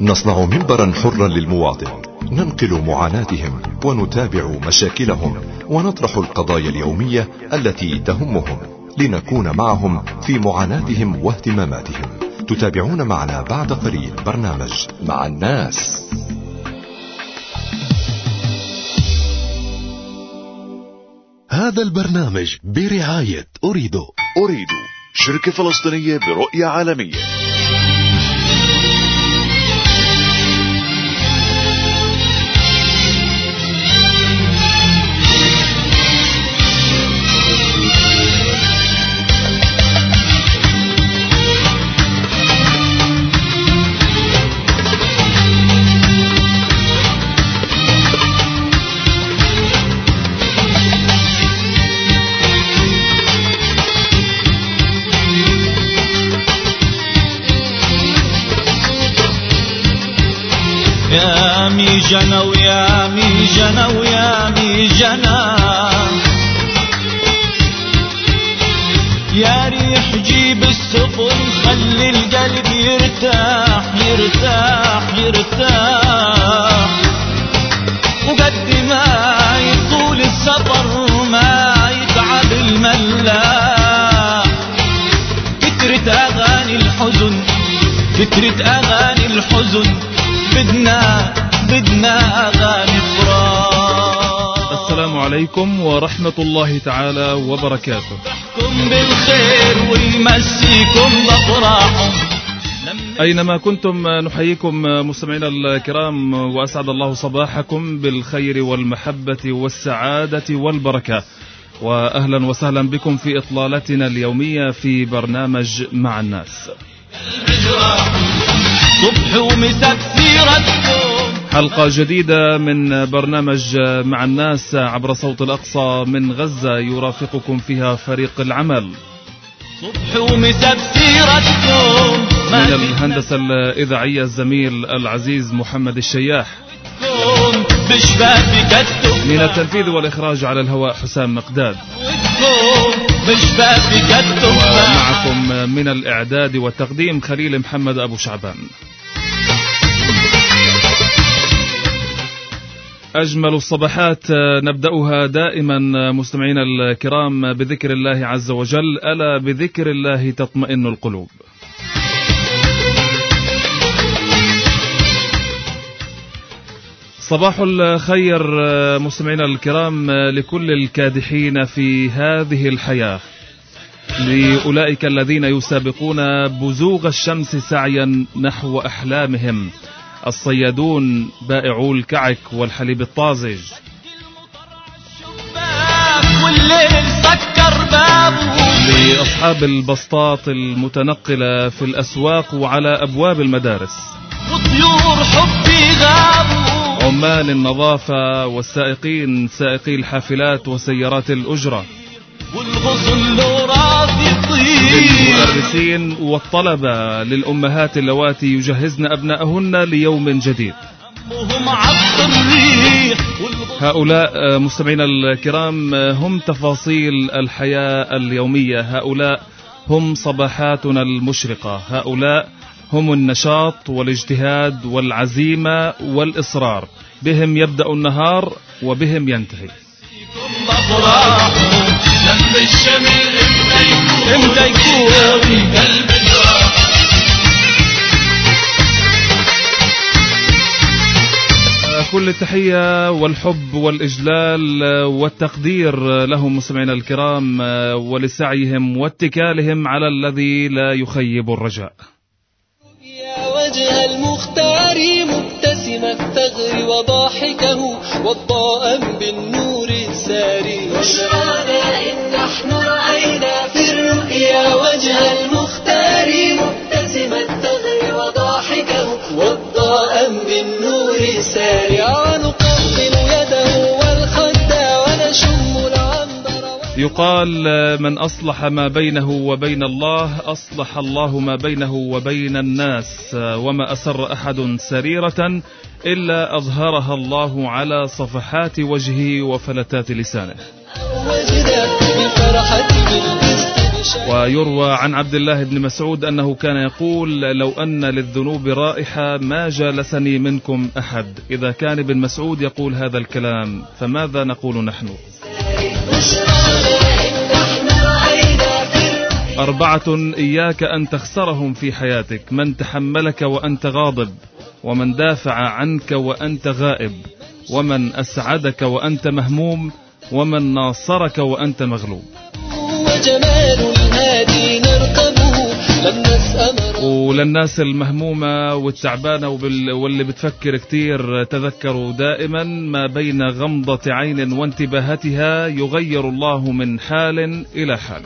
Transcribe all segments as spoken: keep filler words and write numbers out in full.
نصنع منبرا حرا للمواطن، ننقل معاناتهم ونتابع مشاكلهم ونطرح القضايا اليومية التي تهمهم، لنكون معهم في معاناتهم واهتماماتهم. تتابعون معنا بعد قليل برنامج مع الناس. هذا البرنامج برعاية أريدو. أريدو شركة فلسطينية برؤية عالمية. يا مي جنا ويا مي جنا ويا مي جنا، يا ريح جيب السفن خلي القلب يرتاح يرتاح يرتاح، وقد ما يطول السفر ما يتعب الملاح. كترة أغاني الحزن كترة أغاني الحزن، بدنا بدنا أغاني فراق. السلام عليكم ورحمة الله تعالى وبركاته. يحكم بالخير ويمسيكم بأفراحهم. أينما كنتم نحييكم مستمعينا الكرام، وأسعد الله صباحكم بالخير والمحبة والسعادة والبركة، وأهلا وسهلا بكم في إطلالتنا اليومية في برنامج مع الناس. صبح ومساء سيرتكم، حلقة جديدة من برنامج مع الناس عبر صوت الأقصى من غزة، يرافقكم فيها فريق العمل. صبح ومساء سيرتكم، من الهندسة الإذاعية الزميل العزيز محمد الشياح، من التنفيذ والإخراج على الهواء حسام مقداد، ومعكم من الإعداد والتقديم خليل محمد أبو شعبان. أجمل الصباحات نبدأها دائما مستمعينا الكرام بذكر الله عز وجل، ألا بذكر الله تطمئن القلوب. صباح الخير مستمعينا الكرام لكل الكادحين في هذه الحياة، لأولئك الذين يسابقون بزوغ الشمس سعيا نحو أحلامهم، الصيادون، بائعو الكعك والحليب الطازج، لأصحاب البسطات المتنقلة في الأسواق وعلى أبواب المدارس، وطيور حبي غابوا، عمال النظافة والسائقين، سائقي الحافلات وسيارات الأجرة، والغصن لو راضي يطير، للمدرسين والطلبة، للأمهات اللواتي يجهزن أبنائهن ليوم جديد. هؤلاء مستمعينا الكرام هم تفاصيل الحياة اليومية، هؤلاء هم صباحاتنا المشرقة، هؤلاء هم النشاط والاجتهاد والعزيمة والإصرار، بهم يبدأ النهار وبهم ينتهي. كل التحية والحب والإجلال والتقدير لهم مستمعينا الكرام، ولسعيهم واتكالهم على الذي لا يخيب الرجاء. يا وجه المختار مبتسم الثغر وضاحكه والضاء بالنور الساري، بشرانا إن نحن رأينا في الرؤيا وجه المختار مبتسم الثغر وضاحكه والضاء بالنور الساري، ونقبل يده والخد ونشم العنبر. يقال من أصلح ما بينه وبين الله أصلح الله ما بينه وبين الناس، وما أسر أحد سريرة إلا أظهرها الله على صفحات وجهه وفلتات لسانه. ويروى عن عبد الله بن مسعود أنه كان يقول: لو أن للذنوب رائحة ما جالسني منكم أحد. إذا كان ابن مسعود يقول هذا الكلام فماذا نقول نحن؟ أربعة إياك أن تخسرهم في حياتك: من تحملك وأنت غاضب، ومن دافع عنك وأنت غائب، ومن أسعدك وأنت مهموم، ومن ناصرك وأنت مغلوب. وجمال الهادي نرقبه وللناس المهمومة والتعبانة واللي بتفكر كتير، تذكروا دائما ما بين غمضة عين وانتباهتها يغير الله من حال إلى حال.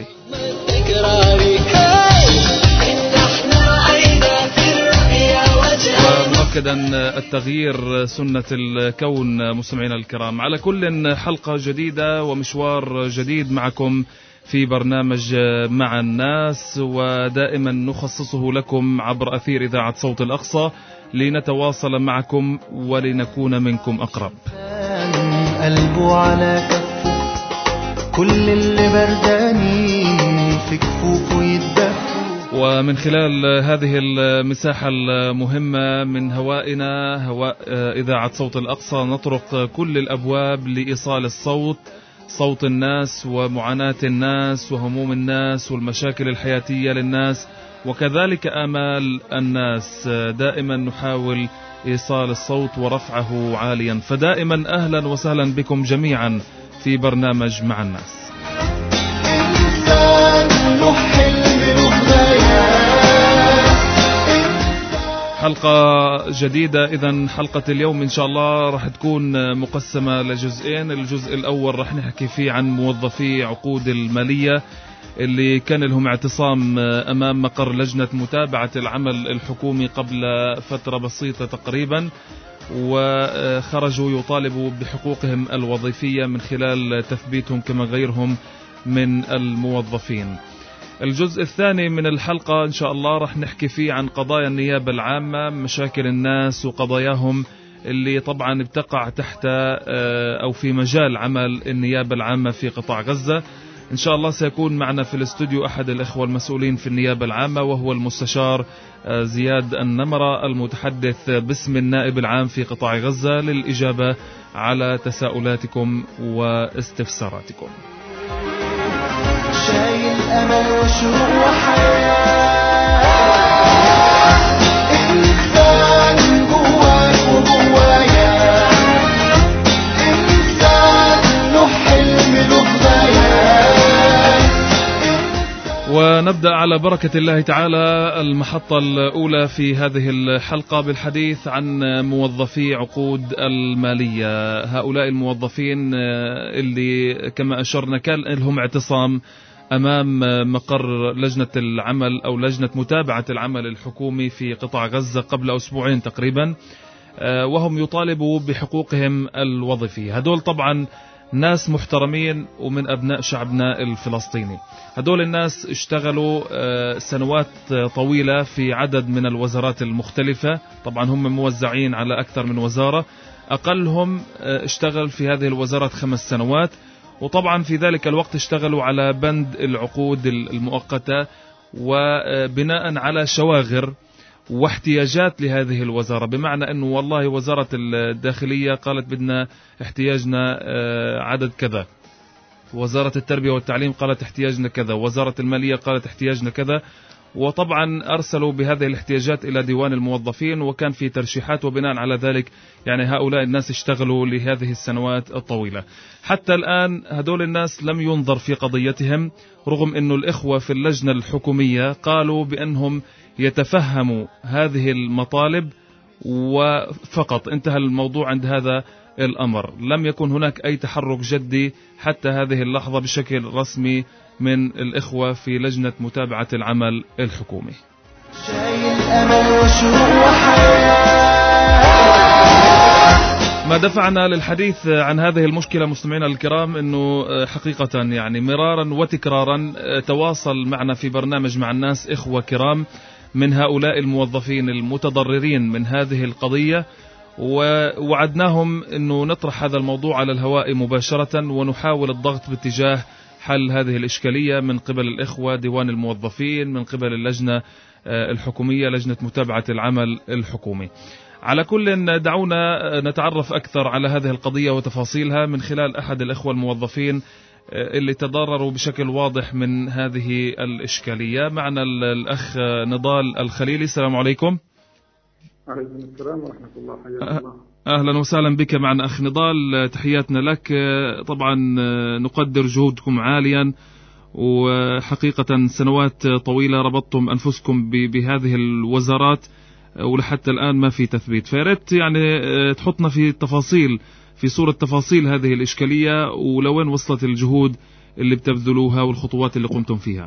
ومؤكدا التغيير سنة الكون. مستمعينا الكرام، على كل حلقة جديدة ومشوار جديد معكم في برنامج مع الناس، ودائما نخصصه لكم عبر أثير إذاعة صوت الأقصى لنتواصل معكم ولنكون منكم أقرب. قلبه على كفه، كل اللي بردانين في كفوفه يتدفوا. ومن خلال هذه المساحة المهمة من هوائنا، هواء إذاعة صوت الأقصى، نطرق كل الأبواب لإيصال الصوت، صوت الناس ومعاناة الناس وهموم الناس والمشاكل الحياتية للناس، وكذلك آمال الناس. دائما نحاول إيصال الصوت ورفعه عاليا. فدائما أهلا وسهلا بكم جميعا في برنامج مع الناس. حلقة جديدة. إذن حلقة اليوم إن شاء الله راح تكون مقسمة لجزئين. الجزء الأول راح نحكي فيه عن موظفي عقود المالية اللي كان لهم اعتصام أمام مقر لجنة متابعة العمل الحكومي قبل فترة بسيطة تقريبا، وخرجوا يطالبوا بحقوقهم الوظيفية من خلال تثبيتهم كما غيرهم من الموظفين. الجزء الثاني من الحلقة إن شاء الله رح نحكي فيه عن قضايا النيابة العامة، مشاكل الناس وقضاياهم اللي طبعا بتقع تحت أو في مجال عمل النيابة العامة في قطاع غزة. إن شاء الله سيكون معنا في الاستوديو أحد الإخوة المسؤولين في النيابة العامة، وهو المستشار زياد النمرة، المتحدث باسم النائب العام في قطاع غزة، للإجابة على تساؤلاتكم واستفساراتكم. شايل أمل وشروق وحياة، إنسان جواك وجوايا، إنسان له حلم له غايات. ونبدأ على بركة الله تعالى المحطة الأولى في هذه الحلقة بالحديث عن موظفي عقود المالية. هؤلاء الموظفين اللي كما أشرنا كان لهم اعتصام أمام مقر لجنة العمل أو لجنة متابعة العمل الحكومي في قطاع غزة قبل أسبوعين تقريبا، وهم يطالبوا بحقوقهم الوظيفية. هدول طبعا ناس محترمين ومن أبناء شعبنا الفلسطيني. هدول الناس اشتغلوا سنوات طويلة في عدد من الوزارات المختلفة، طبعا هم موزعين على أكثر من وزارة، أقلهم اشتغل في هذه الوزارات خمس سنوات، وطبعا في ذلك الوقت اشتغلوا على بند العقود المؤقتة وبناء على شواغر واحتياجات لهذه الوزارة، بمعنى أنه والله وزارة الداخلية قالت بدنا احتياجنا عدد كذا، وزارة التربية والتعليم قالت احتياجنا كذا، وزارة المالية قالت احتياجنا كذا، وطبعا أرسلوا بهذه الاحتياجات إلى ديوان الموظفين، وكان في ترشيحات، وبناء على ذلك يعني هؤلاء الناس اشتغلوا لهذه السنوات الطويلة. حتى الآن هدول الناس لم ينظر في قضيتهم، رغم أنه الإخوة في اللجنة الحكومية قالوا بأنهم يتفهموا هذه المطالب وفقط انتهى الموضوع عند هذا الأمر. لم يكن هناك أي تحرك جدي حتى هذه اللحظة بشكل رسمي من الإخوة في لجنة متابعة العمل الحكومي. شايل أمل وشروق وحياة. ما دفعنا للحديث عن هذه المشكلة مستمعينا الكرام أنه حقيقة يعني مرارا وتكرارا تواصل معنا في برنامج مع الناس إخوة كرام من هؤلاء الموظفين المتضررين من هذه القضية، ووعدناهم أنه نطرح هذا الموضوع على الهواء مباشرة ونحاول الضغط باتجاه حل هذه الإشكالية من قبل الإخوة ديوان الموظفين، من قبل اللجنة الحكومية، لجنة متابعة العمل الحكومي. على كل دعونا نتعرف أكثر على هذه القضية وتفاصيلها من خلال أحد الإخوة الموظفين اللي تضرروا بشكل واضح من هذه الإشكالية. معنا الأخ نضال الخليلي. السلام عليكم. عليكم السلام ورحمة الله. حياك الله. أهلا وسهلا بك معنا أخ نضال، تحياتنا لك. طبعا نقدر جهودكم عاليا، وحقيقة سنوات طويلة ربطتم أنفسكم بهذه الوزارات ولحتى الآن ما في تثبيت. فياريت يعني تحطنا في تفاصيل في صورة تفاصيل هذه الإشكالية، ولوين وصلت الجهود اللي بتبذلوها والخطوات اللي قمتم فيها.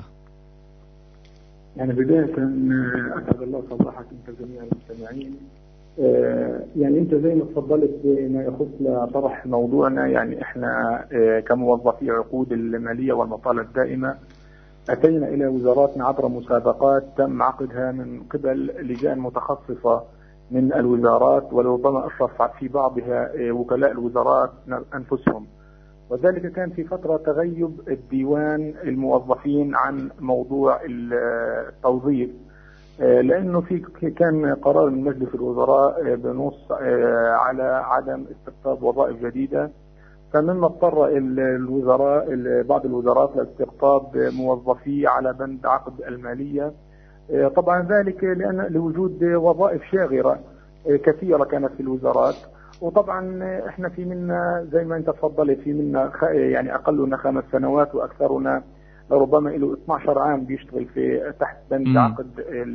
يعني بداية أسعد الله صباحك أنت جميع المستمعين. يعني أنت زي ما تفضلت بما يخص لطرح موضوعنا، يعني إحنا كموظفي عقود المالية والمطالب الدائمة أتينا إلى وزاراتنا عبر مسابقات تم عقدها من قبل لجان متخصصة من الوزارات، وربما أشرف في بعضها وكلاء الوزارات أنفسهم، وذلك كان في فترة تغيب الديوان الموظفين عن موضوع التوظيف، لأنه في كان قرار من مجلس الوزراء بنص على عدم استقطاب وظائف جديدة، فمما اضطر الوزراء بعض الوزارات لاستقطاب موظفي على بند عقد المالية. طبعا ذلك لأن لوجود وظائف شاغرة كثيرة كانت في الوزارات، وطبعا احنا في منا زي ما انت تفضلت في منا يعني اقلنا خمس سنوات واكثرنا ربما له اثني عشر عام بيشتغل في تحت بند عقد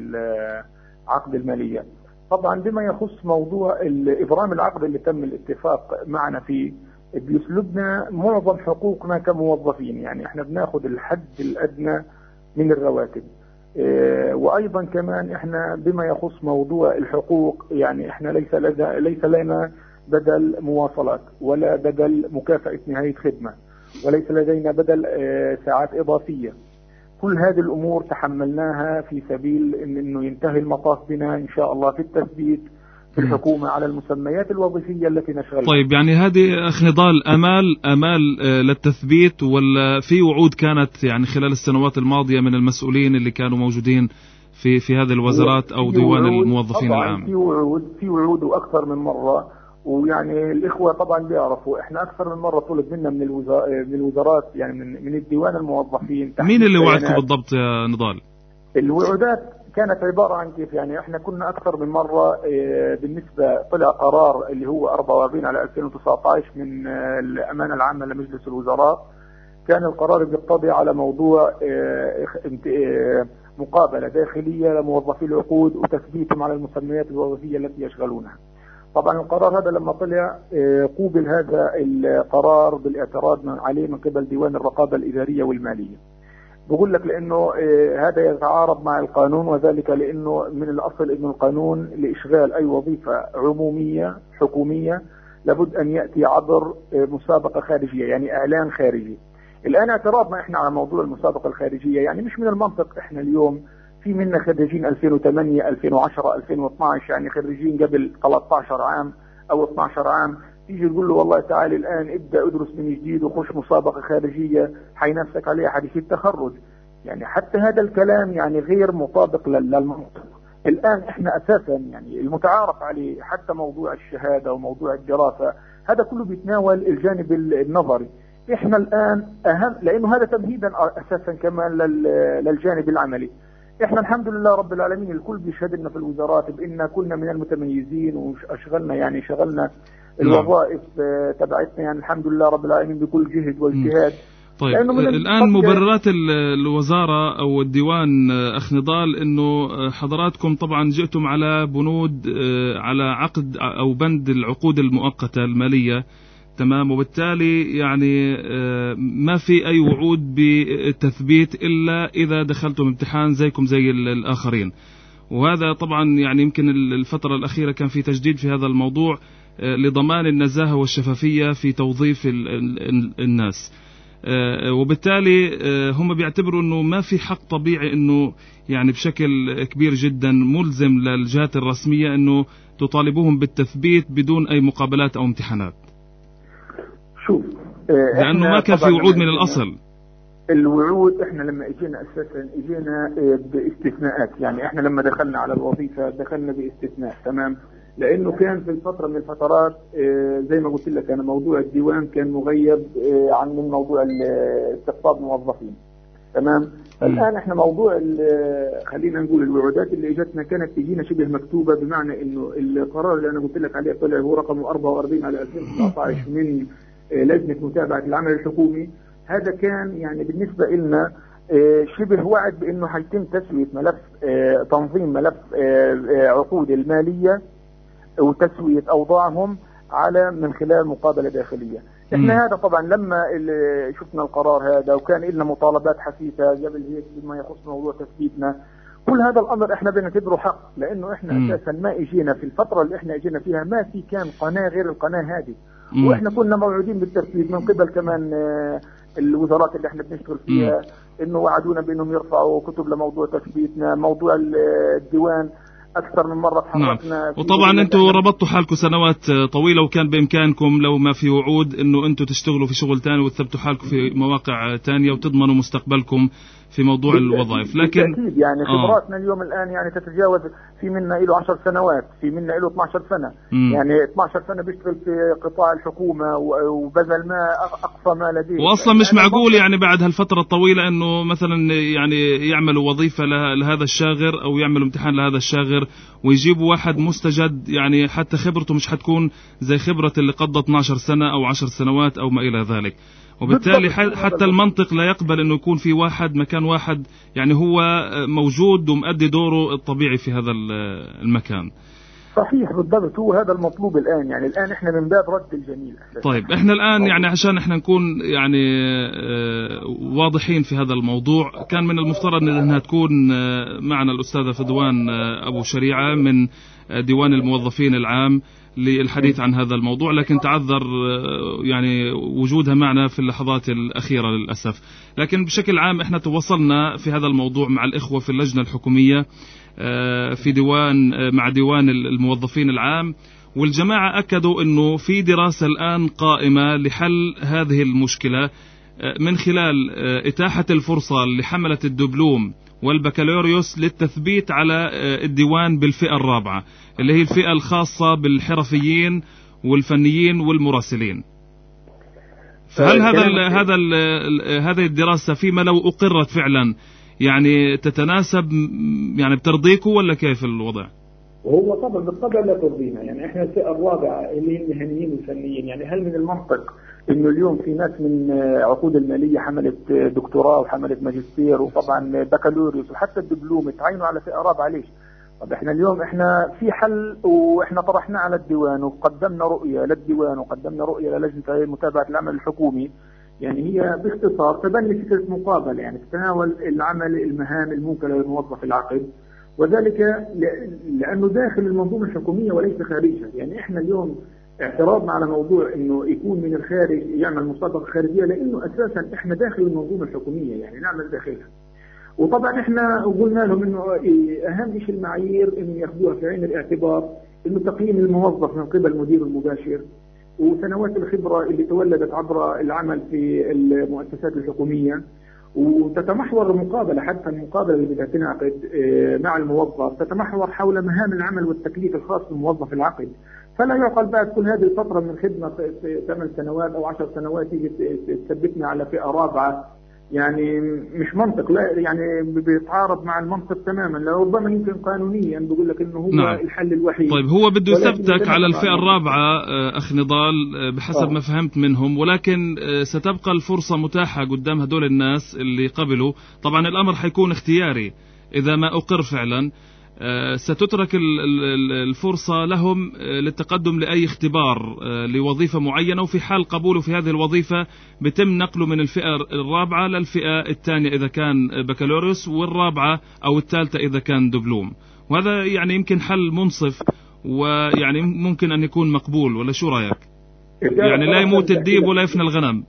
عقد المالية. طبعا بما يخص موضوع ابرام العقد اللي تم الاتفاق معنا فيه، بيسلبنا معظم حقوقنا كموظفين، يعني احنا بناخذ الحد الادنى من الرواتب، اه وايضا كمان احنا بما يخص موضوع الحقوق، يعني احنا ليس لدى ليس لنا بدل مواصلات ولا بدل مكافأة نهاية خدمة، وليس لدينا بدل اه ساعات اضافية. كل هذه الامور تحملناها في سبيل إن انه ينتهي المطاف بنا ان شاء الله في التثبيت في الحكومة على المسميات الوظيفية التي نشغلها. طيب يعني هذه أخ نضال أمال أمال للتثبيت، ولا في وعود كانت يعني خلال السنوات الماضية من المسؤولين اللي كانوا موجودين في في هذه الوزارات أو ديوان الموظفين العام؟ في وعود في وعود وأكثر من مرة، ويعني الإخوة طبعا بيعرفوا إحنا أكثر من مرة طلب منا من من الوزارات، يعني من من الديوان الموظفين. مين اللي وعدكم بالضبط يا نضال؟ الوعودات كانت عبارة عن كيف، يعني احنا كنا اكثر من مرة بالنسبة طلع قرار اللي هو أربعة وأربعين على ألفين وتسعة عشر من الأمانة العامة لمجلس الوزراء، كان القرار بيقتضي على موضوع مقابلة داخلية لموظفي العقود وتثبيتهم على المسميات الوظيفية التي يشغلونها. طبعا القرار هذا لما طلع قوبل هذا القرار بالاعتراض عليه من قبل ديوان الرقابة الإدارية والمالية. بقول لك لأنه آه هذا يتعارض مع القانون، وذلك لأنه من الأصل أن القانون لإشغال أي وظيفة عمومية حكومية لابد أن يأتي عبر آه مسابقة خارجية، يعني إعلان خارجي. الآن اعتراضنا إحنا على موضوع المسابقة الخارجية، يعني مش من المنطق إحنا اليوم في منا خريجين ألفين وثمانية ألفين وعشرة ألفين واثني عشر، يعني خريجين قبل ثلاثة عشر عام أو اثني عشر عام، تيجي تقول له والله تعالي الآن ابدأ ادرس من جديد وخش مسابقة خارجية حينافسك عليها حديث التخرج. يعني حتى هذا الكلام يعني غير مطابق للمنطق. الآن احنا أساسا يعني المتعارف عليه حتى موضوع الشهادة وموضوع الدراسة هذا كله بيتناول الجانب النظري. احنا الآن أهم، لأنه هذا تمهيدا أساسا كمان للجانب العملي. احنا الحمد لله رب العالمين الكل بيشهد لنا في الوزارات بأننا كنا من المتميزين واشغلنا يعني شغلنا الوظائف تبعتنا، يعني الحمد لله رب العالمين بكل جهد واجتهاد. طيب الآن مبررات الوزارة أو الديوان أخ نضال أنه حضراتكم طبعا جئتم على بنود على عقد أو بند العقود المؤقتة المالية، تمام، وبالتالي يعني ما في أي وعود بالتثبيت إلا إذا دخلتم امتحان زيكم زي الآخرين. وهذا طبعا يعني يمكن الفترة الأخيرة كان في تجديد في هذا الموضوع لضمان النزاهة والشفافية في توظيف الناس، وبالتالي هم بيعتبروا أنه ما في حق طبيعي أنه يعني بشكل كبير جدا ملزم للجهات الرسمية أنه تطالبوهم بالتثبيت بدون أي مقابلات أو امتحانات. شوف لأنه ما كان في وعود من الأصل. الوعود احنا لما اجينا اساسا اجينا باستثناءات، يعني احنا لما دخلنا على الوظيفة دخلنا باستثناء، تمام، لانه كان في الفترة من الفترات زي ما قلت لك انا موضوع الديوان كان مغيب عن من موضوع استقطاب موظفين، تمام. الان احنا موضوع خلينا نقول الوعودات اللي اجتنا كانت تجينا شبه مكتوبة، بمعنى انه القرار اللي انا قلت لك عليه طلع هو رقم أربعة وأربعين على ألفين وتسعة عشر من لجنة متابعة العمل الحكومي. هذا كان يعني بالنسبة لنا شبه وعد بأنه حيتم تسوية ملف تنظيم ملف عقود المالية وتسوية أوضاعهم على من خلال مقابلة داخلية. احنا هذا طبعا لما شفنا القرار هذا وكان لنا مطالبات حثيثة قبل هيك بما يخص موضوع تثبيتنا، كل هذا الأمر احنا بنعتبره حق، لأنه احنا م. أساسا ما اجينا في الفترة اللي احنا اجينا فيها ما في كان قناة غير القناة هذه، م. واحنا كنا موعودين بالتثبيت من قبل كمان الوزارات اللي احنا بنشتغل فيها، م. انه وعدونا بانهم يرفعوا كتب لموضوع تثبيتنا، موضوع الديوان اكثر من مره تحركنا. نعم. وطبعا انتم ربطتوا حالكم سنوات طويله، وكان بامكانكم لو ما في وعود انه انتم تشتغلوا في شغل ثاني وتثبتوا حالكم في مواقع ثانيه وتضمنوا مستقبلكم في موضوع الوظائف. لكن بالتأكيد يعني خبراتنا آه. اليوم الان يعني تتجاوز، في منا له عشر سنوات، في منا له اثني عشر سنه، م. يعني اثني عشر سنه بيشتغل في قطاع الحكومه وبذل ما اقصى ما لديه. واصلا مش معقول يعني بعد هالفتره الطويله انه مثلا يعني يعملوا وظيفه لهذا الشاغر او يعملوا امتحان لهذا الشاغر ويجيبوا واحد مستجد، يعني حتى خبرته مش حتكون زي خبره اللي قضى اثني عشر سنه او عشر سنوات او ما الى ذلك. وبالتالي حتى المنطق لا يقبل انه يكون في واحد مكان واحد يعني هو موجود ومؤدي دوره الطبيعي في هذا المكان. صحيح بالضبط، هو هذا المطلوب الان، يعني الان احنا من باب رد الجميل أساسا. طيب احنا الان يعني عشان احنا نكون يعني واضحين في هذا الموضوع، كان من المفترض انها تكون معنا الاستاذة فدوان ابو شريعة من ديوان الموظفين العام للحديث عن هذا الموضوع، لكن تعذر يعني وجودها معنا في اللحظات الأخيرة للأسف. لكن بشكل عام احنا تواصلنا في هذا الموضوع مع الإخوة في اللجنة الحكومية في ديوان مع ديوان الموظفين العام، والجماعة أكدوا أنه في دراسة الآن قائمة لحل هذه المشكلة من خلال إتاحة الفرصة لحملة الدبلوم والبكالوريوس للتثبيت على الديوان بالفئة الرابعة اللي هي الفئة الخاصة بالحرفيين والفنيين والمراسلين. فهل هذا ال هذا ال هذه الدراسة فيما لو أقرت فعلا يعني تتناسب يعني بترضيكم ولا كيف الوضع؟ وهو طبعا بالطبع لا ترضينا، يعني احنا الفئة الرابعة اللي هي المهنيين والفنيين، يعني هل من المنطق انه اليوم في ناس من عقود المالية حملت دكتوراه وحملت ماجستير وطبعا بكالوريوس وحتى الدبلوم تعينوا على فئة رابعة؟ ليش؟ طب احنا اليوم احنا في حل، واحنا طرحنا على الديوان وقدمنا رؤية للديوان وقدمنا رؤية للجنة متابعة العمل الحكومي، يعني هي باختصار تبني فكرة مقابلة، يعني تتناول العمل المهام الموكلة للموظف العقد، وذلك لأنه داخل المنظومة الحكومية وليس خارجها. يعني احنا اليوم اعتراضنا على موضوع انه يكون من الخارج يعمل مسابقة خارجية، لانه اساسا احنا داخل المنظومة الحكومية يعني نعمل داخلها. وطبعا احنا قلنا لهم انه اهم شيء المعايير انه ياخذوها في عين الاعتبار، انه تقييم الموظف من قبل المدير المباشر وسنوات الخبرة اللي تولدت عبر العمل في المؤسسات الحكومية، وتتمحور المقابلة، حتى المقابلة اللي بدها تنعقد مع الموظف تتمحور حول مهام العمل والتكليف الخاص بالموظف العقد. فلا يعقل بعد كل هذه الفترة من خدمة في ثمان سنوات أو عشر سنوات يجي تثبتنا على فئة رابعة، يعني مش منطق، لا يعني بيتعارض مع المنطق تماما، لربما يمكن قانونيا بيقول لك انه هو نعم. الحل الوحيد. طيب هو بده يثبتك على الفئة الرابعة اخ نضال بحسب أوه. ما فهمت منهم، ولكن ستبقى الفرصة متاحة قدام هدول الناس اللي قبلوا. طبعا الامر حيكون اختياري اذا ما اقر فعلا، ستترك الفرصة لهم للتقدم لأي اختبار لوظيفة معينة، وفي حال قبوله في هذه الوظيفة بتم نقله من الفئة الرابعة للفئة الثانية إذا كان بكالوريوس، والرابعة أو الثالثة إذا كان دبلوم. وهذا يعني يمكن حل منصف ويعني ممكن أن يكون مقبول، ولا شو رأيك؟ يعني لا يموت الديب ولا يفنى الغنم.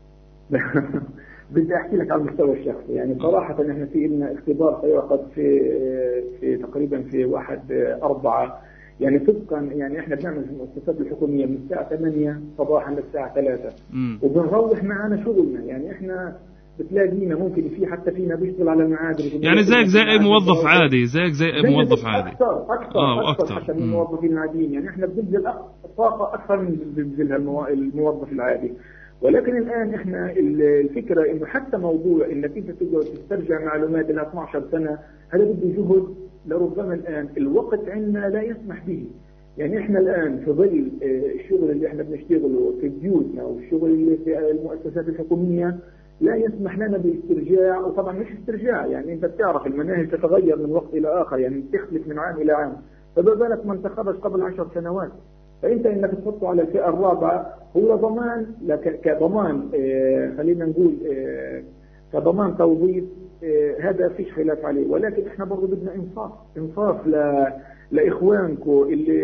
بدي احكي لك على المستوى الشخصي، يعني صراحة احنا في لنا اختبار سيعقد في في تقريبا في واحد أربعة، يعني طبقا يعني احنا بنعمل في المؤسسات الحكومية من الساعة ثمانية صباحا للساعة ثلاثة، وبنروح معنا شغلنا. يعني احنا بتلاقينا ممكن في حتى فينا بيشتغل على المعادن، يعني زيك زي اي موظف عادي، زيك زي اي موظف عادي اكثر اكثر اه اكثر حتى من الموظفين العاديين. يعني احنا بنبذل طاقه اكثر من بيبذلها الموظف العادي. ولكن الان احنا الفكره انه حتى موضوع انك انت تقدر تسترجع معلومات لها اثني عشر سنه، هذا بده جهد لربما الان الوقت عندنا لا يسمح به. يعني احنا الان في ظل الشغل اللي احنا بنشتغله في بيوتنا والشغل اللي في المؤسسات الحكوميه لا يسمح لنا باسترجاع، وطبعا مش استرجاع، يعني انت بتعرف المناهج تتغير من وقت الى اخر، يعني تختلف من عام الى عام، فما بالك من تخرج قبل عشر سنوات. فانت انك تحطه على الفئه الرابعه هو ضمان لك كضمان اه خلينا نقول اه كضمان توظيف، اه هذا فيش خلاف عليه. ولكن احنا برضه بدنا انصاف انصاف ل لاخوانكم اللي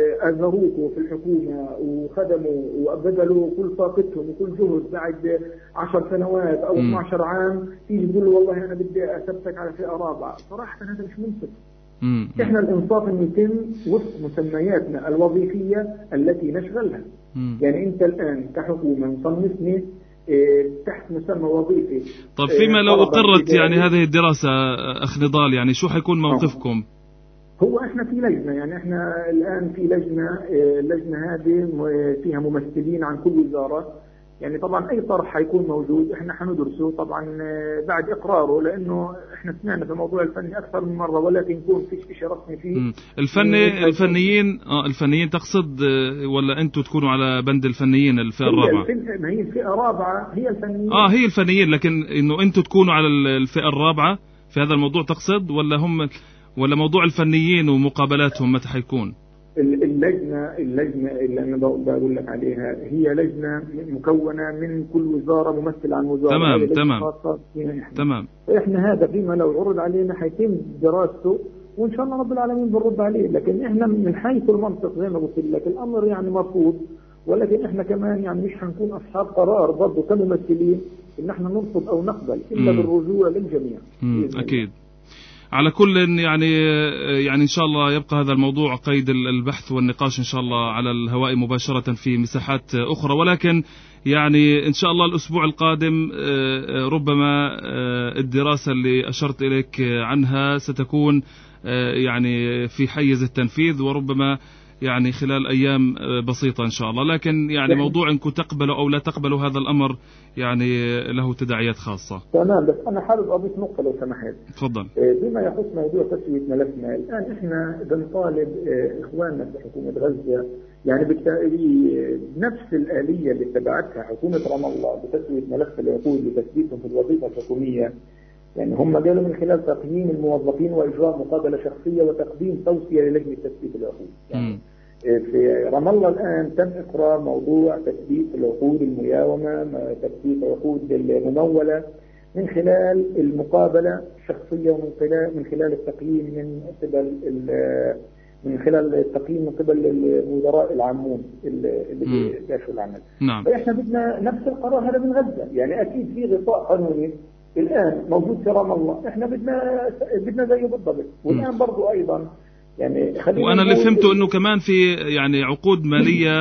اذروكم في الحكومه وخدموا وبذلوا كل طاقتهم وكل جهد بعد عشر سنوات او اثني عشر عام، تيجي تقول له والله انا بدي اثبتك على فئه رابعه. صراحه هذا مش منصف. مم. احنا الانصاف انه يتم وفق مسمياتنا الوظيفيه التي نشغلها. مم. يعني انت الان كحكومه مصنفني اه تحت مسمى وظيفي. طب فيما اه لو اقرت يعني هذه الدراسه اخ نضال، يعني شو حيكون موقفكم؟ هو احنا في لجنه، يعني احنا الان في لجنه، اللجنه هذه فيها ممثلين عن كل وزاره. يعني طبعا اي طرح حيكون موجود احنا حندرسه طبعا بعد اقراره، لانه احنا سمعنا في الموضوع الفني اكثر من مره، ولكن يكون فيش شيء رسمي فيه. الفني الفنيين اه الفنيين تقصد ولا انتم تكونوا على بند الفنيين الفئه الرابعه؟ ما هي الفئه الرابعه هي الفنيين. اه هي الفنيين، لكن انه انتم تكونوا على الفئه الرابعه في هذا الموضوع تقصد، ولا هم ولا موضوع الفنيين ومقابلاتهم متى حيكون؟ اللجنة اللجنة اللي أنا بقول لك عليها هي لجنة مكونة من كل وزارة ممثل عن وزارة. تمام تمام تمام. فإحنا هذا فيما لو عرض علينا حيتم دراسته، وإن شاء الله رب العالمين بنرد عليه. لكن إحنا من حيث المنطق زي ما قلت لك الأمر يعني مرفوض، ولكن إحنا كمان يعني مش هنكون أصحاب قرار برضه كممثلين إن إحنا نرفض أو نقبل إلا بالرجوع للجميع. أكيد. على كل يعني يعني إن شاء الله يبقى هذا الموضوع قيد البحث والنقاش إن شاء الله على الهواء مباشرة في مساحات أخرى. ولكن يعني إن شاء الله الأسبوع القادم ربما الدراسة اللي أشرت إليك عنها ستكون يعني في حيز التنفيذ، وربما يعني خلال أيام بسيطة إن شاء الله. لكن يعني موضوع إنكم تقبلوا أو لا تقبلوا هذا الأمر يعني له تداعيات خاصة. تمام، بس أنا حابب أضيف نقطة لو سمحت. تفضل. بما يخص موضوع تسوية ملفنا، الآن إحنا بنطالب إخواننا في حكومة غزة يعني بنفس الآلية اللي اتبعتها حكومة رام الله بتسوية ملف العقود لتثبيتهم في الوظيفة الحكومية. يعني هم قالوا من خلال تقييم الموظفين وإجراء مقابلة شخصية وتقديم توصية للجنة تثبيت العقود. يعني في رام الله الآن تم إقرار موضوع تثبيت العقود المياومة، تثبيت عقود الممولة من خلال المقابلة الشخصية ومن خلال من خلال التقييم من قبل من خلال التقييم من قبل المدراء العامون اللي بيشوا العمل. نعم. فإحنا بدنا نفس القرار هذا من غزة، يعني أكيد في غطاء قانوني الآن موجود في رام الله، إحنا بدنا بدنا زيه بالضبط. والآن برضو أيضا يعني وأنا اللي فهمته إنه كمان في يعني عقود مالية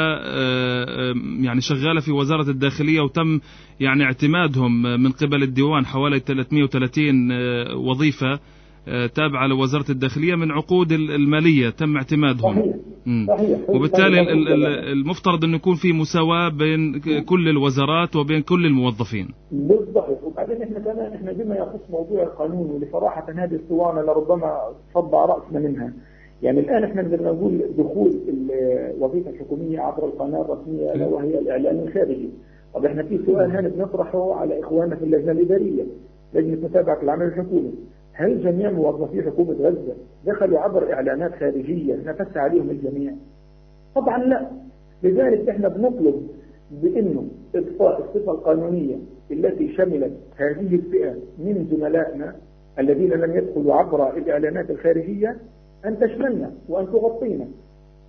يعني شغالة في وزارة الداخلية وتم يعني اعتمادهم من قبل الديوان حوالي ثلاثمئة وثلاثين وظيفة تابعة لوزارة الداخلية من عقود المالية تم اعتمادهم. صحيح. صحيح. وبالتالي المفترض أن يكون في مساواة بين كل الوزارات وبين كل الموظفين. بالضبط. وبعدين احنا كمان احنا بما يخص موضوع القانون، واللي صراحة هذه الصوانة لربما صدع رأسنا منها. يعني الآن احنا بدنا نقول دخول الوظيفة الحكومية عبر القناة الرسمية وهي الإعلان الخارجي. طب احنا في سؤال هنا بنطرحه على إخواننا في اللجنة الإدارية، لجنة متابعة العمل الحكومي. هل جميع موظفي حكومة غزة دخلوا عبر إعلانات خارجية نفس عليهم الجميع؟ طبعا لا. لذلك احنا بنطلب بأنه إضفاء الصفة القانونية التي شملت هذه الفئة من زملائنا الذين لم يدخلوا عبر الإعلانات الخارجية أن تشملنا وأن تغطينا.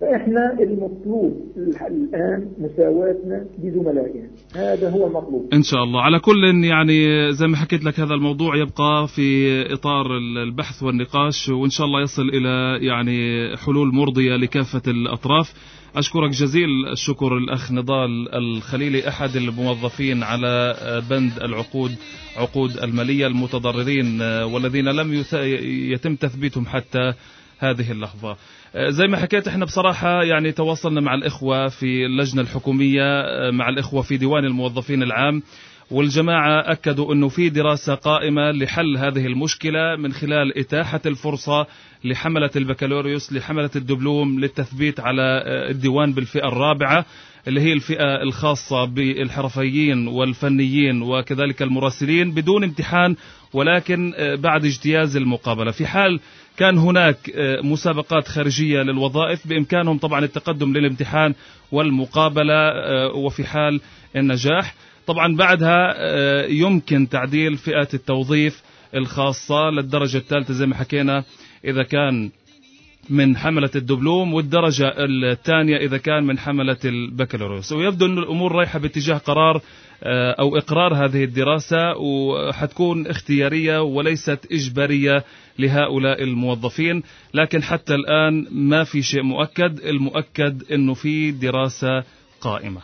فإحنا المطلوب الآن مساواتنا بزملائنا، هذا هو المطلوب إن شاء الله. على كل يعني زي ما حكيت لك هذا الموضوع يبقى في إطار البحث والنقاش، وإن شاء الله يصل إلى يعني حلول مرضية لكافة الأطراف. أشكرك جزيل الشكر الأخ نضال الخليلي أحد الموظفين على بند العقود عقود المالية المتضررين والذين لم يتم تثبيتهم حتى هذه اللحظة. زي ما حكيت احنا بصراحة يعني تواصلنا مع الإخوة في اللجنة الحكومية، مع الإخوة في ديوان الموظفين العام، والجماعة أكدوا أنه في دراسة قائمة لحل هذه المشكلة من خلال إتاحة الفرصة لحملة البكالوريوس لحملة الدبلوم للتثبيت على الديوان بالفئة الرابعة اللي هي الفئة الخاصة بالحرفيين والفنيين وكذلك المراسلين بدون امتحان، ولكن بعد اجتياز المقابلة. في حال كان هناك مسابقات خارجية للوظائف بإمكانهم طبعا التقدم للامتحان والمقابلة، وفي حال النجاح طبعا بعدها يمكن تعديل فئة التوظيف الخاصة للدرجة الثالثة زي ما حكينا إذا كان من حملة الدبلوم، والدرجة الثانية إذا كان من حملة البكالوريوس. ويبدو أن الأمور رايحة باتجاه قرار أو إقرار هذه الدراسة، وحتكون اختيارية وليست إجبارية لهؤلاء الموظفين، لكن حتى الآن ما في شيء مؤكد. المؤكد أنه في دراسة قائمة.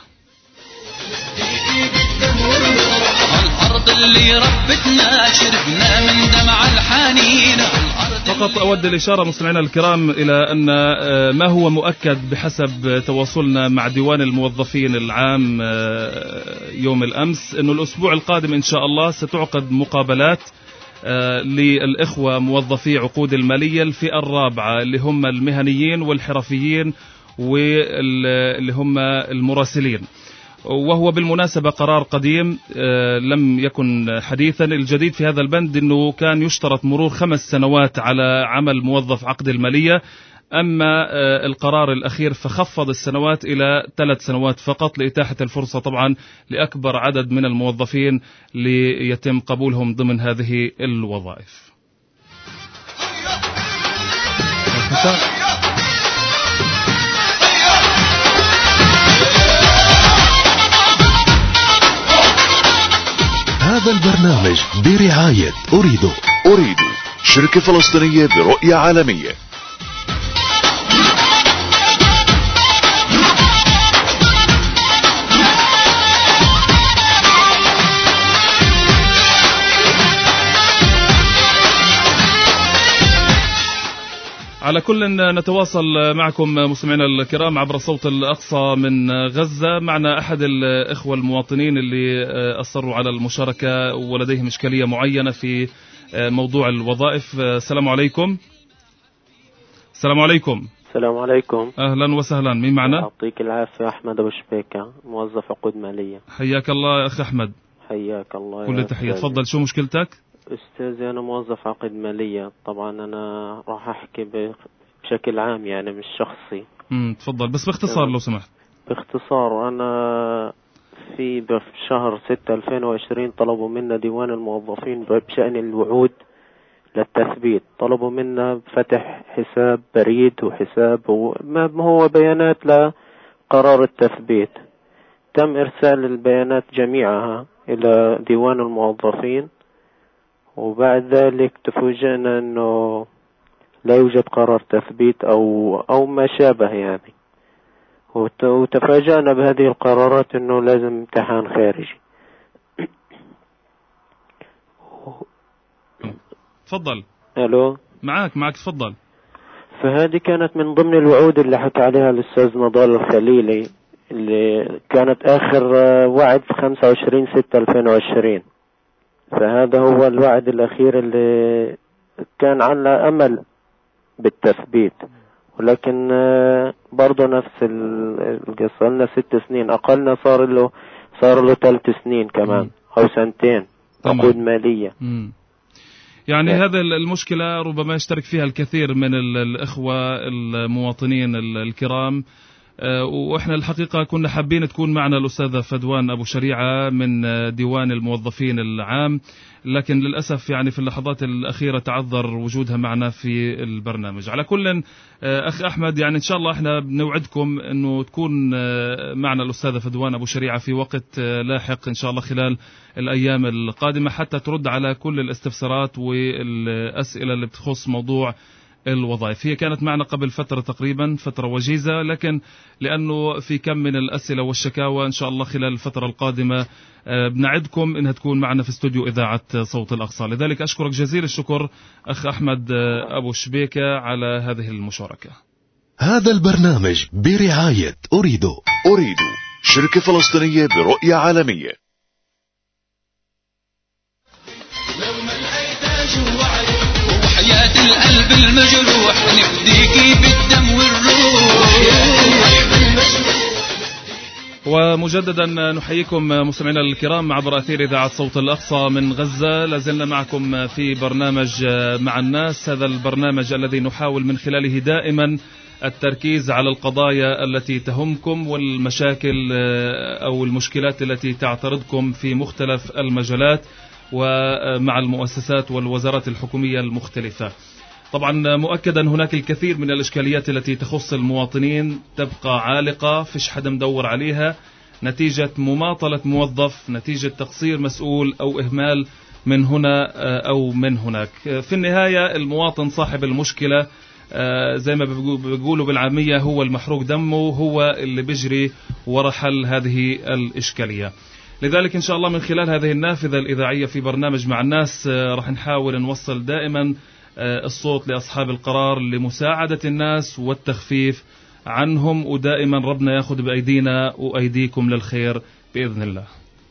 الأرض اللي ربتنا شربنا من دمع الحنين. فقط أود الإشارة مستمعينا الكرام إلى أن ما هو مؤكد بحسب تواصلنا مع ديوان الموظفين العام يوم الأمس أنه الأسبوع القادم إن شاء الله ستعقد مقابلات للإخوة موظفي عقود المالية الفئة الرابعة اللي هم المهنيين والحرفيين واللي هم المراسلين، وهو بالمناسبة قرار قديم لم يكن حديثا. الجديد في هذا البند أنه كان يشترط مرور خمس سنوات على عمل موظف عقد المالية، أما القرار الأخير فخفض السنوات إلى ثلاث سنوات فقط لإتاحة الفرصة طبعا لأكبر عدد من الموظفين ليتم قبولهم ضمن هذه الوظائف. هذا البرنامج برعاية أريدو. أريدو شركة فلسطينية برؤية عالمية. على كل نتواصل معكم مستمعينا الكرام عبر صوت الأقصى من غزة. معنا أحد الإخوة المواطنين اللي أصروا على المشاركة ولديهم إشكالية معينة في موضوع الوظائف. السلام عليكم. السلام عليكم. السلام عليكم. أهلا وسهلا. مين معنا؟ يعطيك العافية. أحمد أبو شبيكة موظف عقود مالية. حياك الله أخ أحمد. حياك الله. كل تحية. تفضل شو مشكلتك؟ أستاذي أنا موظف عقد مالية. طبعا أنا راح أحكي بشكل عام يعني مش شخصي. امم تفضل بس باختصار لو سمحت. باختصار أنا في بشهر ستة ألفين وعشرين طلبوا منا ديوان الموظفين بشأن الوعود للتثبيت، طلبوا منا فتح حساب بريد وحساب وما هو بيانات لقرار التثبيت. تم إرسال البيانات جميعها إلى ديوان الموظفين، وبعد ذلك تفوجئنا أنه لا يوجد قرار تثبيت أو أو ما شابه يعني، وتفاجأنا بهذه القرارات أنه لازم امتحان خارجي. تفضل. ألو معاك معاك تفضل. فهذه كانت من ضمن الوعود اللي حكى عليها الأستاذ نضال الخليلي، اللي كانت آخر وعد في خمسة وعشرين ستة ألفين وعشرين. فهذا هو الوعد الأخير اللي كان على أمل بالتثبيت، ولكن برضو نفس القصة لنا ست سنين أقلنا صار له صار له ثلاث سنين كمان أو سنتين عقود مالية. مم. يعني لا. هذا المشكلة ربما يشترك فيها الكثير من الإخوة المواطنين الكرام، وإحنا الحقيقة كنا حابين تكون معنا الأستاذة فدوان أبو شريعة من ديوان الموظفين العام، لكن للأسف يعني في اللحظات الأخيرة تعذر وجودها معنا في البرنامج. على كل أخ أحمد، يعني إن شاء الله إحنا بنوعدكم أنه تكون معنا الأستاذة فدوان أبو شريعة في وقت لاحق إن شاء الله خلال الأيام القادمة، حتى ترد على كل الاستفسارات والأسئلة اللي بتخص موضوع الوظائف. هي كانت معنا قبل فترة تقريبا، فترة وجيزة، لكن لأنه في كم من الأسئلة والشكاوى إن شاء الله خلال الفترة القادمة بنعدكم إنها تكون معنا في استوديو إذاعة صوت الأقصى. لذلك أشكرك جزيل الشكر أخ أحمد أبو شبيكة على هذه المشاركة. هذا البرنامج برعاية أريدو. أريدو شركة فلسطينية برؤية عالمية. وحياة القلب المجروح نفديكي بالدم والروح. ومجددا نحييكم مستمعينا الكرام عبر أثير إذاعة صوت الأقصى من غزة. لازلنا معكم في برنامج مع الناس، هذا البرنامج الذي نحاول من خلاله دائما التركيز على القضايا التي تهمكم والمشاكل أو المشكلات التي تعترضكم في مختلف المجالات ومع المؤسسات والوزارات الحكومية المختلفة. طبعا مؤكدا هناك الكثير من الإشكاليات التي تخص المواطنين تبقى عالقة، فيش حدا مدور عليها، نتيجة مماطلة موظف، نتيجة تقصير مسؤول أو إهمال من هنا أو من هناك. في النهاية المواطن صاحب المشكلة، زي ما بيقولوا بالعامية هو المحروق دمه، هو اللي بيجري ورا حل هذه الإشكالية. لذلك إن شاء الله من خلال هذه النافذة الإذاعية في برنامج مع الناس رح نحاول نوصل دائما الصوت لأصحاب القرار لمساعدة الناس والتخفيف عنهم، ودائما ربنا ياخذ بأيدينا وأيديكم للخير بإذن الله.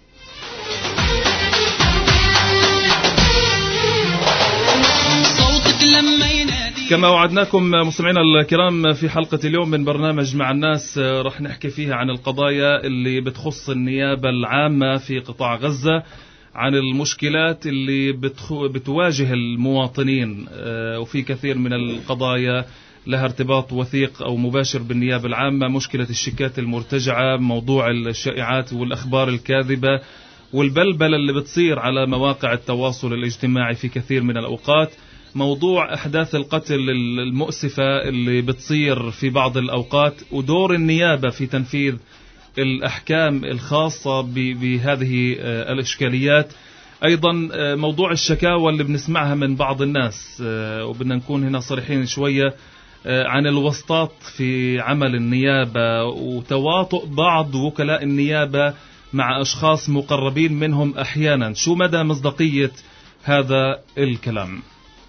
كما وعدناكم مستمعينا الكرام في حلقة اليوم من برنامج مع الناس رح نحكي فيها عن القضايا اللي بتخص النيابة العامة في قطاع غزة، عن المشكلات اللي بتواجه المواطنين، وفي كثير من القضايا لها ارتباط وثيق أو مباشر بالنيابة العامة. مشكلة الشيكات المرتجعة، موضوع الشائعات والأخبار الكاذبة والبلبلة اللي بتصير على مواقع التواصل الاجتماعي في كثير من الأوقات، موضوع أحداث القتل المؤسفة اللي بتصير في بعض الأوقات، ودور النيابة في تنفيذ الأحكام الخاصة بهذه الإشكاليات. أيضا موضوع الشكاوى اللي بنسمعها من بعض الناس، وبدنا نكون هنا صريحين شوية عن الوسطات في عمل النيابة وتواطؤ بعض وكلاء النيابة مع أشخاص مقربين منهم أحيانا. شو مدى مصداقية هذا الكلام؟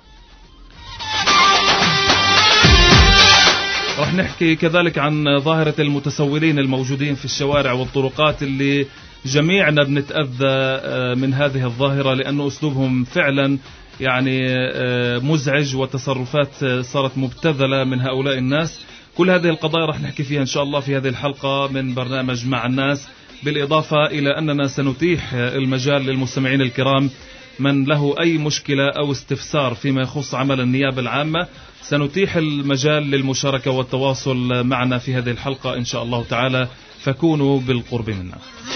رح نحكي كذلك عن ظاهرة المتسولين الموجودين في الشوارع والطرقات، اللي جميعنا بنتأذى من هذه الظاهرة، لأنه أسلوبهم فعلا يعني مزعج وتصرفات صارت مبتذلة من هؤلاء الناس. كل هذه القضايا رح نحكي فيها إن شاء الله في هذه الحلقة من برنامج مع الناس، بالإضافة إلى أننا سنتيح المجال للمستمعين الكرام من له أي مشكلة أو استفسار فيما يخص عمل النيابة العامة، سنتيح المجال للمشاركة والتواصل معنا في هذه الحلقة إن شاء الله تعالى، فكونوا بالقرب منا.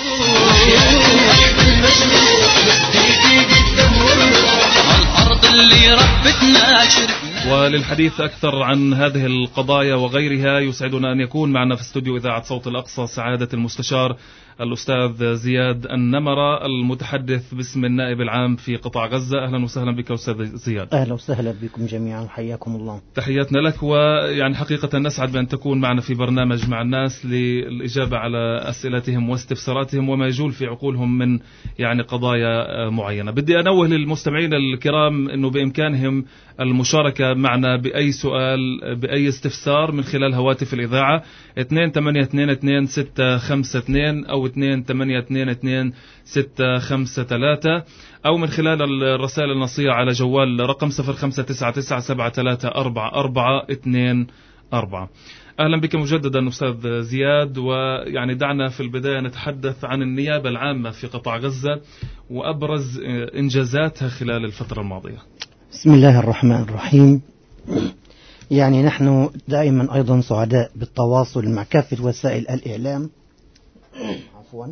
وللحديث أكثر عن هذه القضايا وغيرها يسعدنا أن يكون معنا في استوديو إذاعة صوت الأقصى سعادة المستشار الأستاذ زياد النمرة، المتحدث باسم النائب العام في قطاع غزة. أهلا وسهلا بك أستاذ زياد. أهلا وسهلا بكم جميعا، حياكم الله. تحياتنا لك، ويعني حقيقة نسعد بأن تكون معنا في برنامج مع الناس للإجابة على أسئلتهم واستفساراتهم وما يجول في عقولهم من يعني قضايا معينة. بدي أنوه للمستمعين الكرام أنه بإمكانهم المشاركة معنا بأي سؤال بأي استفسار من خلال هواتف الإذاعة اثنين ثمانية اثنين اثنين ستة خمسة اثنين أو اثنين ثمانية اثنين اثنين ستة خمسة ثلاثة، أو من خلال الرسائل النصية على جوال رقم صفر خمسة تسعة تسعة سبعة ثلاثة أربعة أربعة اثنين أربعة. أهلا بك مجددا أستاذ زياد، ويعني دعنا في البداية نتحدث عن النيابة العامة في قطاع غزة وأبرز إنجازاتها خلال الفترة الماضية. بسم الله الرحمن الرحيم. يعني نحن دائما أيضا سعداء بالتواصل مع كافة وسائل الإعلام عفوا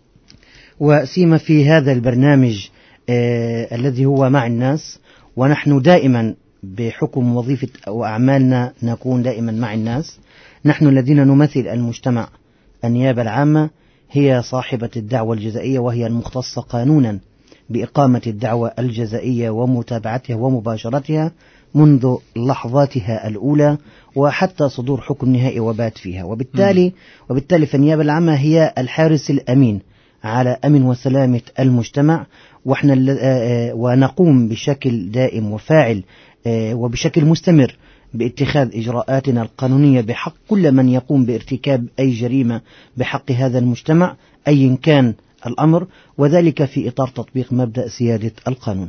وسيما في هذا البرنامج آه الذي هو مع الناس، ونحن دائما بحكم وظيفة وأعمالنا نكون دائما مع الناس. نحن الذين نمثل المجتمع. النيابة العامة هي صاحبة الدعوة الجزائية، وهي المختصة قانونا بإقامة الدعوة الجزائية ومتابعتها ومباشرتها منذ لحظاتها الأولى وحتى صدور حكم نهائي وبات فيها. وبالتالي وبالتالي فالنيابة العامة هي الحارس الأمين على أمن وسلامة المجتمع، وإحنا ونقوم بشكل دائم وفاعل وبشكل مستمر باتخاذ إجراءاتنا القانونية بحق كل من يقوم بارتكاب أي جريمة بحق هذا المجتمع أيا كان الأمر، وذلك في إطار تطبيق مبدأ سيادة القانون.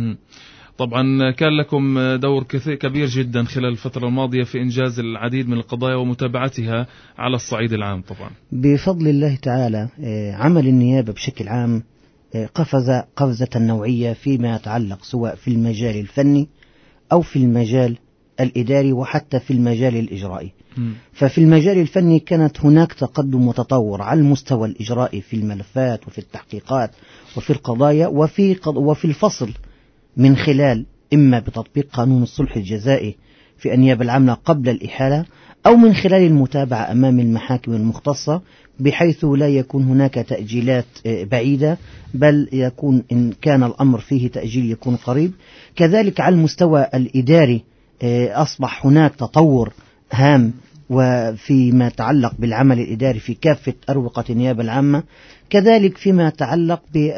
طبعا كان لكم دور كبير جدا خلال الفترة الماضية في إنجاز العديد من القضايا ومتابعتها على الصعيد العام. طبعا بفضل الله تعالى عمل النيابة بشكل عام قفز قفزة نوعية فيما يتعلق سواء في المجال الفني أو في المجال الإداري وحتى في المجال الإجرائي. م. ففي المجال الفني كانت هناك تقدم وتطور على المستوى الإجرائي في الملفات وفي التحقيقات وفي القضايا وفي وفي الفصل من خلال إما بتطبيق قانون الصلح الجزائي في النيابة العامة قبل الإحالة، أو من خلال المتابعة أمام المحاكم المختصة بحيث لا يكون هناك تأجيلات بعيدة، بل يكون إن كان الأمر فيه تأجيل يكون قريب. كذلك على المستوى الإداري أصبح هناك تطور هام وفيما يتعلق بالعمل الإداري في كافة أروقة النيابة العامة، كذلك فيما يتعلق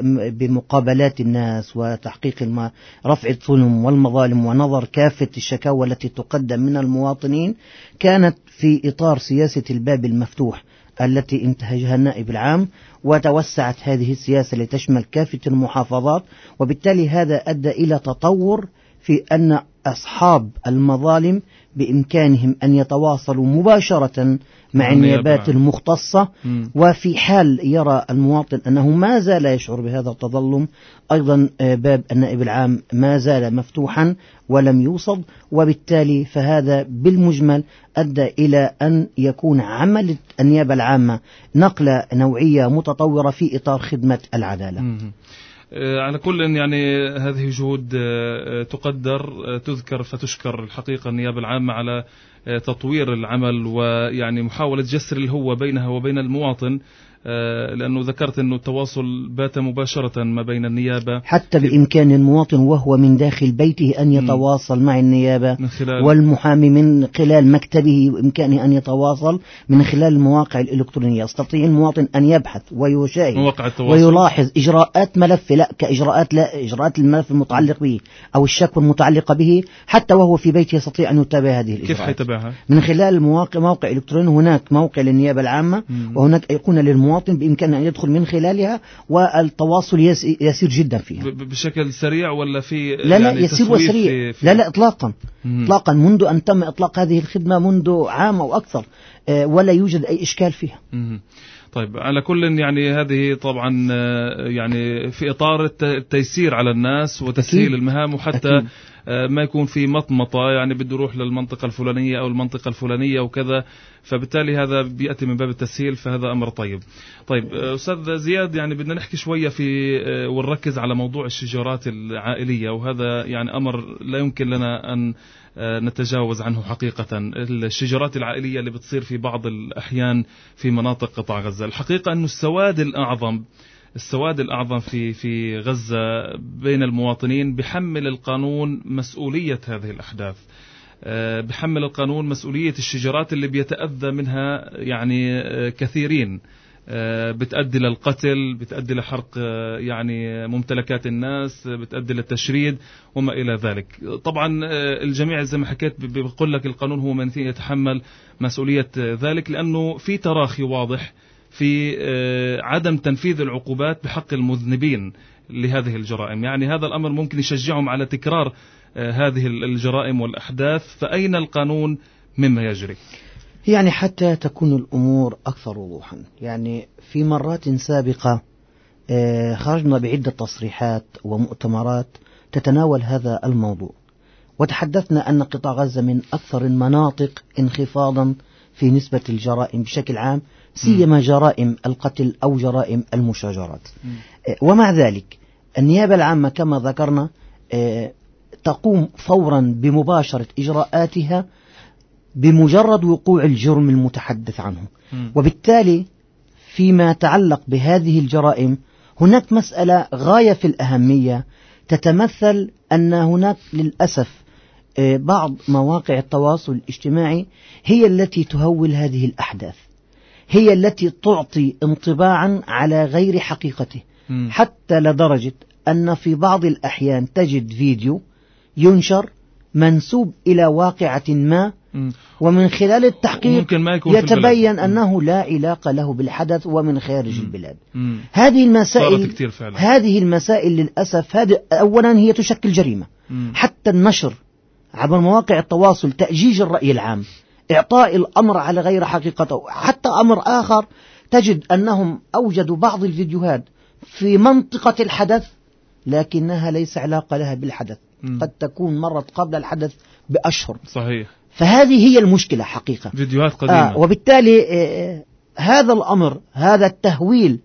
بمقابلات الناس وتحقيق رفع الظلم والمظالم ونظر كافة الشكاوى التي تقدم من المواطنين، كانت في إطار سياسة الباب المفتوح التي انتهجها النائب العام، وتوسعت هذه السياسة لتشمل كافة المحافظات. وبالتالي هذا أدى إلى تطور في أن أصحاب المظالم بإمكانهم أن يتواصلوا مباشرة مع النيابات المختصة، وفي حال يرى المواطن أنه ما زال يشعر بهذا التظلم أيضا باب النائب العام ما زال مفتوحا ولم يوصد. وبالتالي فهذا بالمجمل أدى إلى أن يكون عمل النيابة العامة نقلة نوعية متطورة في إطار خدمة العدالة. على كل يعني هذه جهود تقدر تذكر فتشكر الحقيقة النيابة العامة على تطوير العمل ويعني محاولة جسر الهوة بينها وبين المواطن، لأنه ذكرت أنه التواصل بات مباشرة ما بين النيابة، حتى بإمكان المواطن وهو من داخل بيته أن يتواصل مع النيابة والمحامي من خلال مكتبه، وإمكانه أن يتواصل من خلال المواقع الإلكترونية. يستطيع المواطن أن يبحث ويشاهد ويلاحظ إجراءات ملف لا كإجراءات لا إجراءات الملف المتعلق به أو الشكوى المتعلقة به، حتى وهو في بيته يستطيع أن يتابع هذه الإجراءات. كيف حيتابعها؟ من خلال المواقع موقع إلكتروني، هناك موقع للنيابة العامة مم. وهناك أيقونة للمواطن بإمكانه أن يدخل من خلالها، والتواصل يسير جدا فيها بشكل سريع ولا في لا لا يعني يسير وسريع في... لا لا إطلاقا مم. إطلاقا منذ أن تم إطلاق هذه الخدمة منذ عام أو أكثر، ولا يوجد أي إشكال فيها. مم. طيب على كل يعني هذه طبعا يعني في إطار التيسير على الناس وتسهيل أكيد. المهام، وحتى أكيد. ما يكون في مطمطة يعني بده يروح للمنطقة الفلانية أو المنطقة الفلانية وكذا، فبالتالي هذا بيأتي من باب التسهيل، فهذا أمر طيب. طيب أستاذ زياد، يعني بدنا نحكي شوية في ونركز على موضوع الشجرات العائلية، وهذا يعني أمر لا يمكن لنا أن نتجاوز عنه حقيقة. الشجرات العائلية اللي بتصير في بعض الأحيان في مناطق قطاع غزة، الحقيقة أنه السواد الأعظم السواد الأعظم في في غزة بين المواطنين بحمل القانون مسؤولية هذه الأحداث، بحمل القانون مسؤولية الشجرات اللي بيتأذى منها يعني كثيرين، بتأدي للقتل، بتأدي لحرق يعني ممتلكات الناس، بتأدي للتشريد وما إلى ذلك. طبعا الجميع زي ما حكيت بيقول لك القانون هو من يتحمل مسؤولية ذلك، لأنه في تراخي واضح في عدم تنفيذ العقوبات بحق المذنبين لهذه الجرائم. يعني هذا الأمر ممكن يشجعهم على تكرار هذه الجرائم والأحداث، فأين القانون مما يجري؟ يعني حتى تكون الأمور أكثر وضوحا، يعني في مرات سابقة خرجنا بعدة تصريحات ومؤتمرات تتناول هذا الموضوع، وتحدثنا أن قطاع غزة من أكثر المناطق انخفاضا في نسبة الجرائم بشكل عام، سيما جرائم القتل أو جرائم المشاجرات. ومع ذلك النيابة العامة كما ذكرنا تقوم فورا بمباشرة إجراءاتها بمجرد وقوع الجرم المتحدث عنه. وبالتالي فيما يتعلق بهذه الجرائم هناك مسألة غاية في الأهمية، تتمثل أن هناك للأسف بعض مواقع التواصل الاجتماعي هي التي تهول هذه الأحداث، هي التي تعطي انطباعا على غير حقيقته، حتى لدرجة أن في بعض الأحيان تجد فيديو ينشر منسوب إلى واقعة ما، ومن خلال التحقيق يتبين أنه لا علاقة له بالحدث ومن خارج مم. البلاد. مم. هذه المسائل هذه المسائل للأسف هذه أولا هي تشكل جريمة. مم. حتى النشر عبر مواقع التواصل، تأجيج الرأي العام، إعطاء الأمر على غير حقيقته. حتى أمر آخر تجد أنهم أوجدوا بعض الفيديوهات في منطقة الحدث لكنها ليس علاقة لها بالحدث، مم. قد تكون مرت قبل الحدث بأشهر. صحيح. فهذه هي المشكلة حقيقة، فيديوهات قديمة. آه وبالتالي آه هذا الأمر، هذا التهويل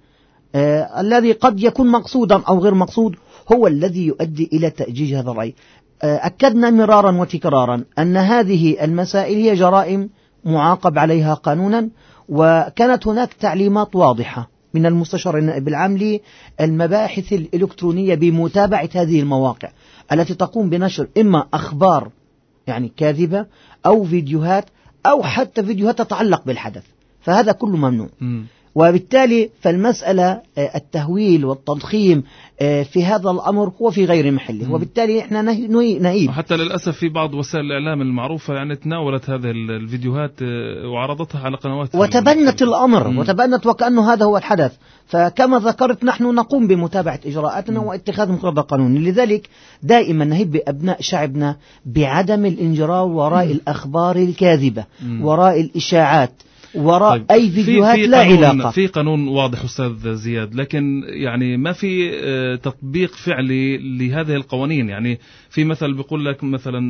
آه الذي قد يكون مقصودا أو غير مقصود هو الذي يؤدي إلى تأجيج هذا الرأي. آه أكدنا مرارا وتكرارا أن هذه المسائل هي جرائم معاقب عليها قانونا، وكانت هناك تعليمات واضحة من المستشار النائب العام للمباحث الإلكترونية بمتابعة هذه المواقع التي تقوم بنشر إما أخبار يعني كاذبة أو فيديوهات أو حتى فيديوهات تتعلق بالحدث، فهذا كله ممنوع. م. وبالتالي فالمسألة التهويل والتضخيم في هذا الأمر هو في غير محله، م. وبالتالي احنا نعيب. وحتى للأسف في بعض وسائل الإعلام المعروفة يعني تناولت هذه الفيديوهات وعرضتها على قنوات وتبنت الأمر، م. وتبنت وكأنه هذا هو الحدث. فكما ذكرت نحن نقوم بمتابعة إجراءاتنا م. واتخاذ مقتضى قانوني. لذلك دائما نهب بأبناء شعبنا بعدم الانجرار وراء م. الأخبار الكاذبة، م. وراء الإشاعات، وراء طيب أي فيديوهات في في لا علاقة. في قانون واضح أستاذ زياد، لكن يعني ما في تطبيق فعلي لهذه القوانين. يعني في مثل بيقول لك مثلا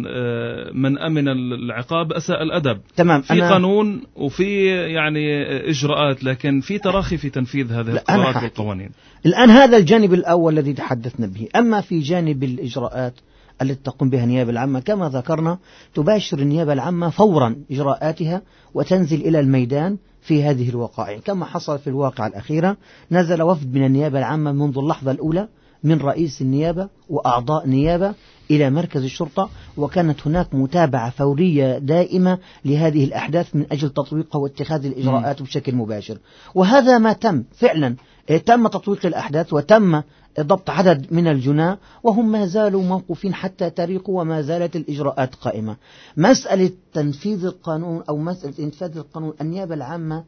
من أمن العقاب أساء الأدب. تمام. في قانون وفي يعني إجراءات، لكن في تراخي في تنفيذ هذه القرارات والقوانين. الآن هذا الجانب الأول الذي تحدثنا به. أما في جانب الإجراءات التي تقوم بها النيابة العامة كما ذكرنا، تباشر النيابة العامة فورا إجراءاتها وتنزل إلى الميدان في هذه الوقائع، كما حصل في الواقعة الأخيرة. نزل وفد من النيابة العامة منذ اللحظة الأولى من رئيس النيابة وأعضاء نيابة إلى مركز الشرطة، وكانت هناك متابعة فورية دائمة لهذه الأحداث من أجل تطبيقها واتخاذ الإجراءات بشكل مباشر. وهذا ما تم فعلا، تم تطبيق الأحداث وتم ضبط عدد من الجناة، وهم ما زالوا موقوفين حتى تاريخه، وما زالت الإجراءات قائمة. مسألة تنفيذ القانون أو مسألة إنفاذ القانون، النيابة العامة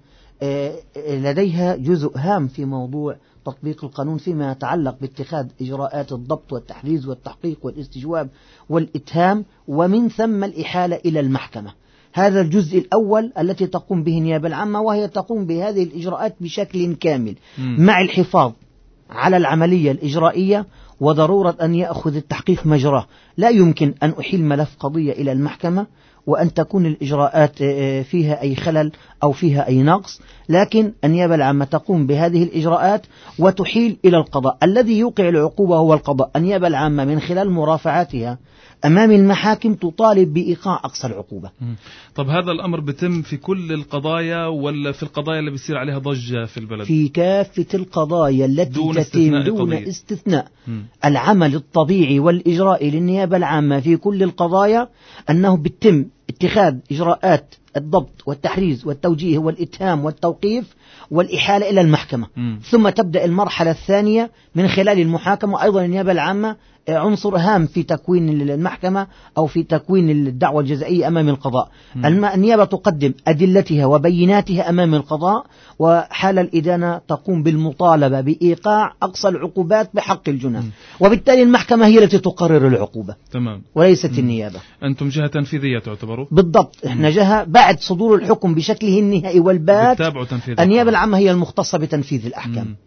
لديها جزء هام في موضوع تطبيق القانون فيما يتعلق باتخاذ إجراءات الضبط والتحريز والتحقيق والاستجواب والإتهام، ومن ثم الإحالة إلى المحكمة. هذا الجزء الأول التي تقوم به النيابة العامة، وهي تقوم بهذه الإجراءات بشكل كامل م. مع الحفاظ على العملية الإجرائية وضرورة أن يأخذ التحقيق مجراه. لا يمكن أن أحيل ملف قضية إلى المحكمة وأن تكون الإجراءات فيها أي خلل أو فيها أي نقص، لكن النيابة العامة تقوم بهذه الإجراءات وتحيل إلى القضاء. الذي يوقع العقوبة هو القضاء. النيابة العامة من خلال مرافعاتها أمام المحاكم تطالب بإيقاع أقصى العقوبة. طب هذا الأمر بيتم في كل القضايا ولا في القضايا اللي بيصير عليها ضجة في البلد؟ في كافة القضايا التي دون تتم استثناء دون قضية. استثناء. العمل الطبيعي والإجرائي للنيابة العامة في كل القضايا أنه بيتم اتخاذ إجراءات الضبط والتحريز والتوجيه والإتهام والتوقيف والإحالة إلى المحكمة، م. ثم تبدأ المرحلة الثانية من خلال المحاكمة. وأيضا النيابة العامة عنصر هام في تكوين المحكمة أو في تكوين الدعوة الجزائية أمام القضاء. م. النيابة تقدم أدلتها وبيناتها أمام القضاء، وحال الإدانة تقوم بالمطالبة بإيقاع أقصى العقوبات بحق الجناة، وبالتالي المحكمة هي التي تقرر العقوبة. تمام. وليست م. النيابة. أنتم جهة تنفيذية تعتبروا؟ بالضبط. احنا جهة بعد صدور الحكم بشكله النهائي والبات. النيابة العامة هي المختصة بتنفيذ الأحكام. م.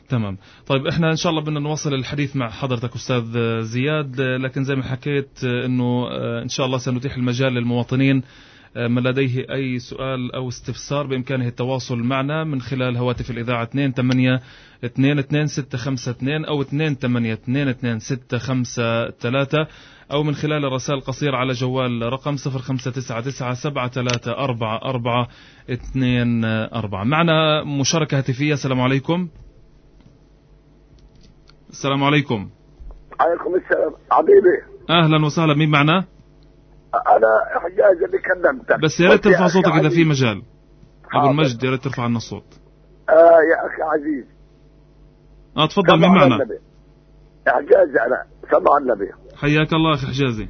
تمام. طيب احنا ان شاء الله بدنا نواصل الحديث مع حضرتك استاذ زياد، لكن زي ما حكيت انه ان شاء الله سنتيح المجال للمواطنين من لديه أي سؤال أو استفسار بإمكانه التواصل معنا من خلال هواتف الإذاعة اثنين ثمانية اثنين اثنين ستة خمسة اثنين أو اثنين ثمانية اثنين اثنين ستة خمسة ثلاثة أو من خلال الرسائل القصيرة على جوال رقم صفر خمسة تسعة تسعة سبعة ثلاثة أربعة أربعة اثنين أربعة. معنا مشاركة هاتفية. السلام عليكم. السلام عليكم. عليكم السلام حبيبي. أهلا وسهلا. مين معنا؟ أنا حجاز اللي كلمتك، بس يا ريت ترفع صوتك إذا في مجال. أبو المجد يا ريت ترفع عنا الصوت. آه يا أخي عزيز. آه تفضل. مين معنا؟ حجاز. أنا سمع النبي. حياك الله أخي حجازي.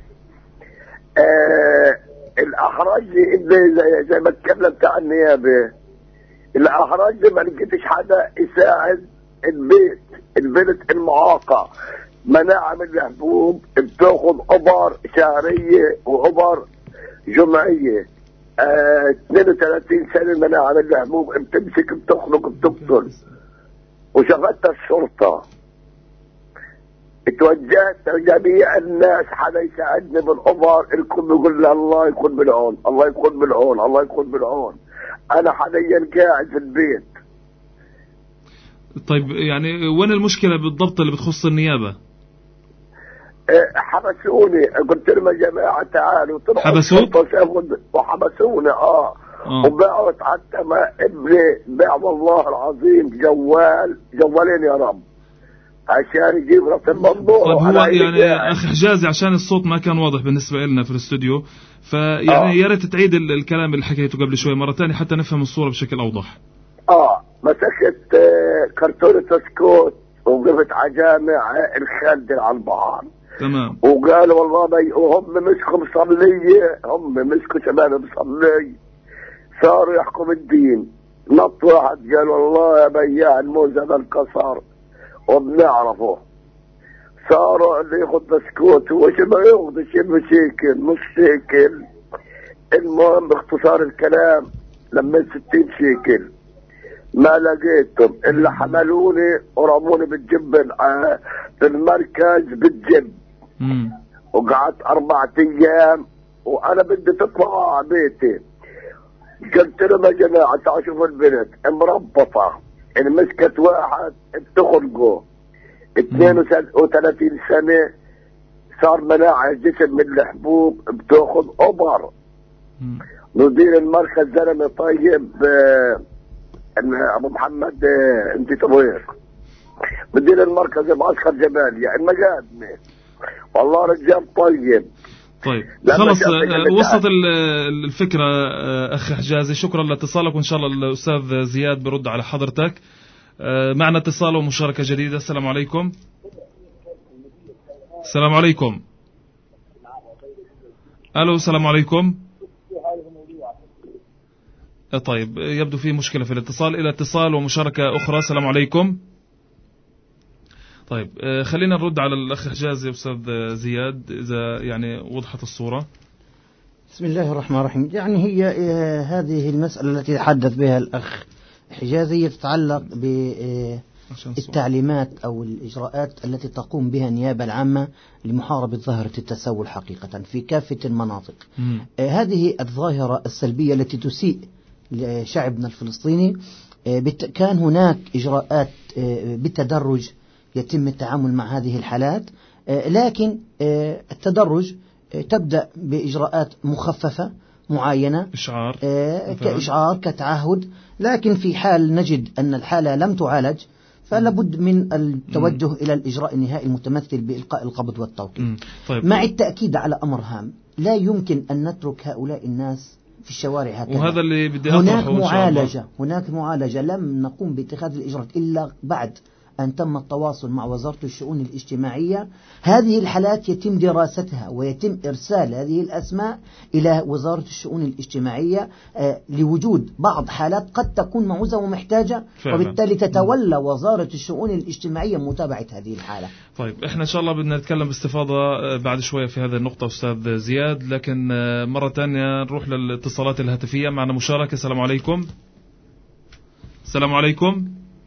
آه الأحراج زي, زي ما تكلمت عن النيابة، الأحراج ما لقيتش حدا يساعد البيت البنت المعاقة. مناعم الحبوب بتاخذ ابر شهريه وابر جمعيه. اه اثنين وثلاثين سنه مناعم الحبوب بتمسك بتخنق بتقتل. وشغلت الشرطه، اتوجهت لجميع الناس حدا يساعدني بالابر. الكل بيقول لي الله يكون بالعون الله يكون بالعون الله يكون بالعون. انا حاليا قاعد في البيت. طيب يعني وين المشكله بالضبط اللي بتخص النيابه؟ حبسوني. قلت لهم يا جماعه تعالوا. حبسوك؟ وحبسوني اه, آه. وباعوا حتى ما ابني باع والله العظيم جوال جوالين يا رب عشان يجيب راس الموضوع. طيب هو يعني اخي حجازي عشان الصوت ما كان واضح بالنسبه لنا في الاستوديو، فيعني آه. يا ريت تعيد الكلام اللي حكيته قبل شوي مره ثانيه حتى نفهم الصوره بشكل اوضح. اه مسكت آه كرتونه سكوت وقفت على جامع الخالد على البحر. تمام. وقالوا والله بي وهم مسكوا مصلية، هم مسكوا شباب مصلي صاروا يحكوا بالدين. نط واحد قال والله يا بياع الموزة بالقصر وبنعرفه. صاروا اللي ياخذ بسكوت وش ما ياخذ شيء بشيكل نص شيكل. المهم باختصار الكلام لما ستين شيكل ما لقيتهم الا حملوني ورموني بالجبل في المركز بالجب. مم. وقعدت أربعة أيام وأنا بدي تطلع على بيتي. قلت لهم يا جماعة تعالوا شوفوا البنت مربطة إن مسكت واحد بتخرجه اثنين وثلاثين سنة صار مناعة الجسم من الحبوب بتاخذ أبر. مدير المركز زلمة طيب آه أبو محمد آه أنت تبوير مدير المركز معسكر جباليا المجادني والله رجال طيب. طيب خلص وصلت الفكرة أخي حجازي. شكرا لاتصالك وإن شاء الله الأستاذ زياد برد على حضرتك. معنا اتصال ومشاركة جديدة. السلام عليكم. السلام عليكم. ألو السلام عليكم. طيب يبدو في مشكلة في الاتصال. إلى اتصال ومشاركة أخرى. السلام عليكم. طيب خلينا نرد على الأخ حجازي أستاذ زياد إذا يعني وضحت الصورة. بسم الله الرحمن الرحيم. يعني هي هذه المسألة التي تحدث بها الأخ حجازي تتعلق بالتعليمات أو الإجراءات التي تقوم بها النيابة العامة لمحاربة ظاهرة التسول حقيقة في كافة المناطق. م. هذه الظاهرة السلبية التي تسيء لشعبنا الفلسطيني كان هناك إجراءات بالتدرج يتم التعامل مع هذه الحالات، لكن التدرج تبدأ بإجراءات مخففة معينة إشعار كإشعار كتعهد، لكن في حال نجد أن الحالة لم تعالج فلابد من التوجه م. إلى الإجراء النهائي المتمثل بإلقاء القبض والتوقيف. طيب. مع التأكيد على أمر هام، لا يمكن أن نترك هؤلاء الناس في الشوارع هكذا. وهذا اللي بدي هناك معالجة هناك معالجة لم نقوم باتخاذ الإجراءات إلا بعد أن تم التواصل مع وزارة الشؤون الاجتماعية. هذه الحالات يتم دراستها ويتم إرسال هذه الأسماء إلى وزارة الشؤون الاجتماعية آه لوجود بعض حالات قد تكون معوزة ومحتاجة فعلا. وبالتالي تتولى وزارة الشؤون الاجتماعية متابعة هذه الحالة. طيب احنا إن شاء الله بدنا نتكلم باستفاضة بعد شوية في هذه النقطة أستاذ زياد، لكن مرة ثانية نروح للاتصالات الهاتفية. معنا مشاركة. السلام عليكم. السلام عليكم.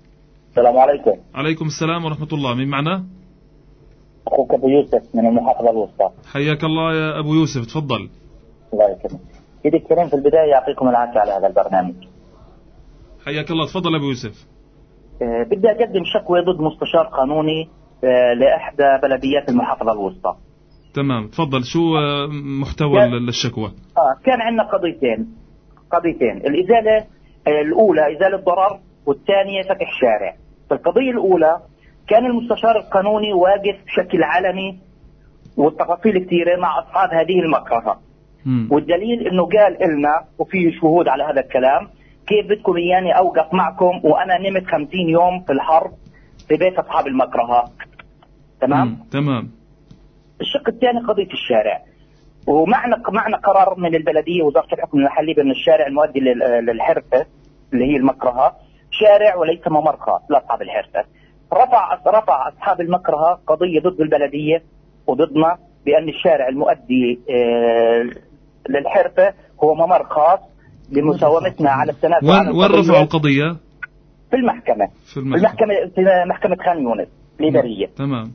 السلام عليكم. عليكم السلام ورحمة الله. مين معنا؟ أخوك أبو يوسف من المحافظة الوسطى. حياك الله يا أبو يوسف، تفضل. الله يكرمك. سيدي الكريم، في البداية يعطيكم العافية على هذا البرنامج. حياك الله، تفضل أبو يوسف. أه بدي أقدم شكوى ضد مستشار قانوني أه لإحدى بلديات المحافظة الوسطى. تمام، تفضل. شو محتوى الشكوى؟ آه كان عندنا قضيتين قضيتين الإزالة آه الأولى إزالة ضرر، والثانية فتح شارع. في القضية الأولى كان المستشار القانوني واقف بشكل علني والتفاصيل كثيرة مع أصحاب هذه المكرهة، والدليل إنه قال إلنا وفيه شهود على هذا الكلام، كيف بدكم إياني أوقف معكم وأنا نمت خمسين يوم في الحرب في بيت أصحاب المكرهة. تمام؟ مم. تمام. الشق الثاني قضية الشارع، ومعنا معنا قرار من البلدية وزارة الحكم المحلي بأن الشارع المؤدي للحرفة اللي هي المكرهة شارع وليس ممر خاص لأصحاب الحرفة. رفع رفع أصحاب المكرهة قضية ضد البلدية وضدنا بأن الشارع المؤدي للحرفة هو ممر خاص لمساومتنا على التنازل. وين وين رفعوا القضية؟ في المحكمة. في المحكمة في محكمة خان يونس الإدارية. تمام.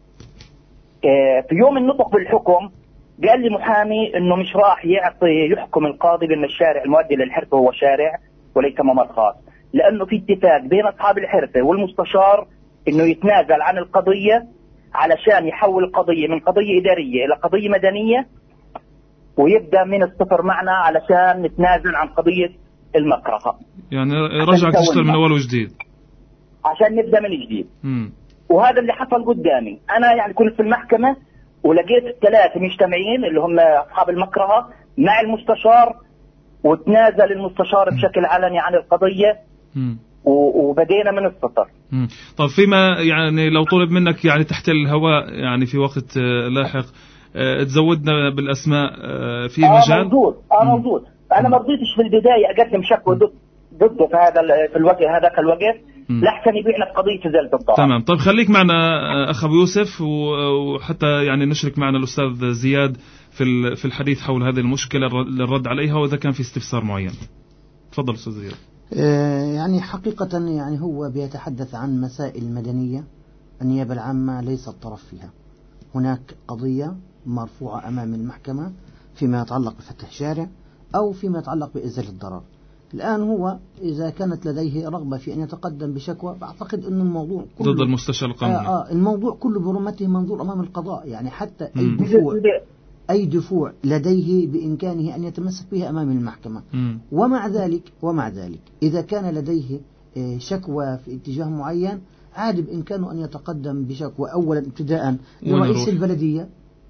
في يوم النطق بالحكم قال لي محامي انه مش راح يعطي يحكم القاضي بان الشارع المؤدي للحرفه هو شارع وليس ممر خاص، لانه في اتفاق بين اصحاب الحرفه والمستشار انه يتنازل عن القضيه علشان يحول القضيه من قضيه اداريه الى قضيه مدنيه، ويبدا من الصفر معنا علشان نتنازل عن قضيه المكرهه. يعني رجعك تشتغل من اول وجديد عشان نبدا من جديد. امم وهذا اللي حصل قدامي. انا يعني كنت في المحكمه ولقيت الثلاثه مجتمعين اللي هم اصحاب المكرهه مع المستشار، وتنازل المستشار بشكل علني عن القضيه م. وبدينا من الصفر. م. طب فيما يعني لو طلب منك يعني تحت الهواء يعني في وقت لاحق تزودنا بالاسماء في مجال؟ اه موجود اه موجود. انا ما رضيتش في البدايه اقدم شكوى ضد ضده في هذا في الوقت هذاك الوقت لحسن يبيعنا في قضيه ازاله الضرر. تمام. طيب خليك معنا اخ ابو يوسف، وحتى يعني نشرك معنا الاستاذ زياد في في الحديث حول هذه المشكله للرد عليها واذا كان في استفسار معين. تفضل استاذ زياد. يعني حقيقه يعني هو بيتحدث عن مسائل مدنيه النيابه العامه ليست طرف فيها. هناك قضيه مرفوعه امام المحكمه فيما يتعلق بفتح شارع او فيما يتعلق بازاله الضرر. الآن هو إذا كانت لديه رغبة في أن يتقدم بشكوى، بعتقد أن الموضوع كله ضد المستشار القانوني. آه آه الموضوع كله برمته منظور أمام القضاء، يعني حتى أي دفوع أي دفوع لديه بإمكانه أن يتمسك بها أمام المحكمة. م. ومع ذلك ومع ذلك إذا كان لديه شكوى في اتجاه معين عادي بإمكانه أن يتقدم بشكوى أولا ابتداء لرئيس البلدية،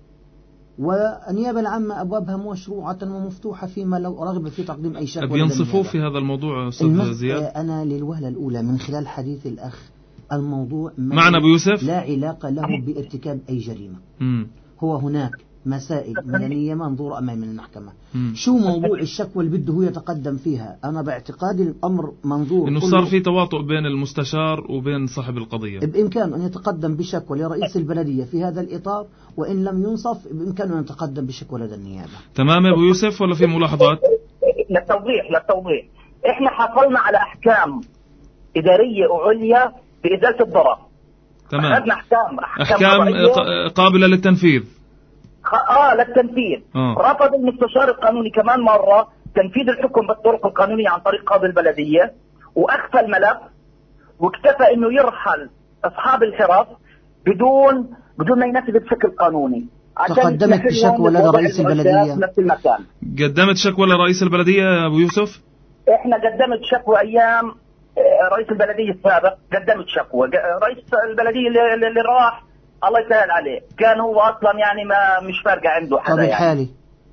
والنيابة العامة أبوابها مشروعة ومفتوحة فيما لو رغب في تقديم أي شكوى. بينصفوا في هذا الموضوع أستاذ زياد؟ أنا للوهلة الأولى من خلال حديث الأخ الموضوع معنا أبو يوسف لا علاقة له بارتكاب أي جريمة. م. هو هناك مسائل مدنية منظورة أمام المحكمة. م. شو موضوع الشكوى اللي بده هو يتقدم فيها؟ أنا باعتقادي الأمر منظور إنه صار في تواطؤ بين المستشار وبين صاحب القضية. بإمكانه أن يتقدم بشكوى لرئيس البلدية في هذا الإطار، وإن لم ينصف بإمكانه أن يتقدم بشكوى لدى النيابة. تمام يا أبو يوسف ولا في ملاحظات؟ للتوضيح للتوضيح إحنا حصلنا على أحكام إدارية وعليا بإزالة الضرر. تمام. أخذنا أحكام أحكام, أحكام قابلة للتنفيذ. اه للتنفيذ. آه. رفض المستشار القانوني كمان مرة تنفيذ الحكم بالطرق القانونية عن طريق قاضي البلدية، وأخفى الملف واكتفى إنه يرحل أصحاب الحرف بدون بدون ما ينفذ بشكل قانوني. تقدمت بشكوى لدى رئيس البلدية. نفس المكان. قدمت شكوى لرئيس البلدية يا أبو يوسف؟ إحنا قدمت شكوى أيام رئيس البلدية السابق، قدمت شكوى. رئيس البلدية اللي, اللي راح الله يسهل عليه كان هو أصلا يعني ما مش فارقة عنده حدا. طب الحالي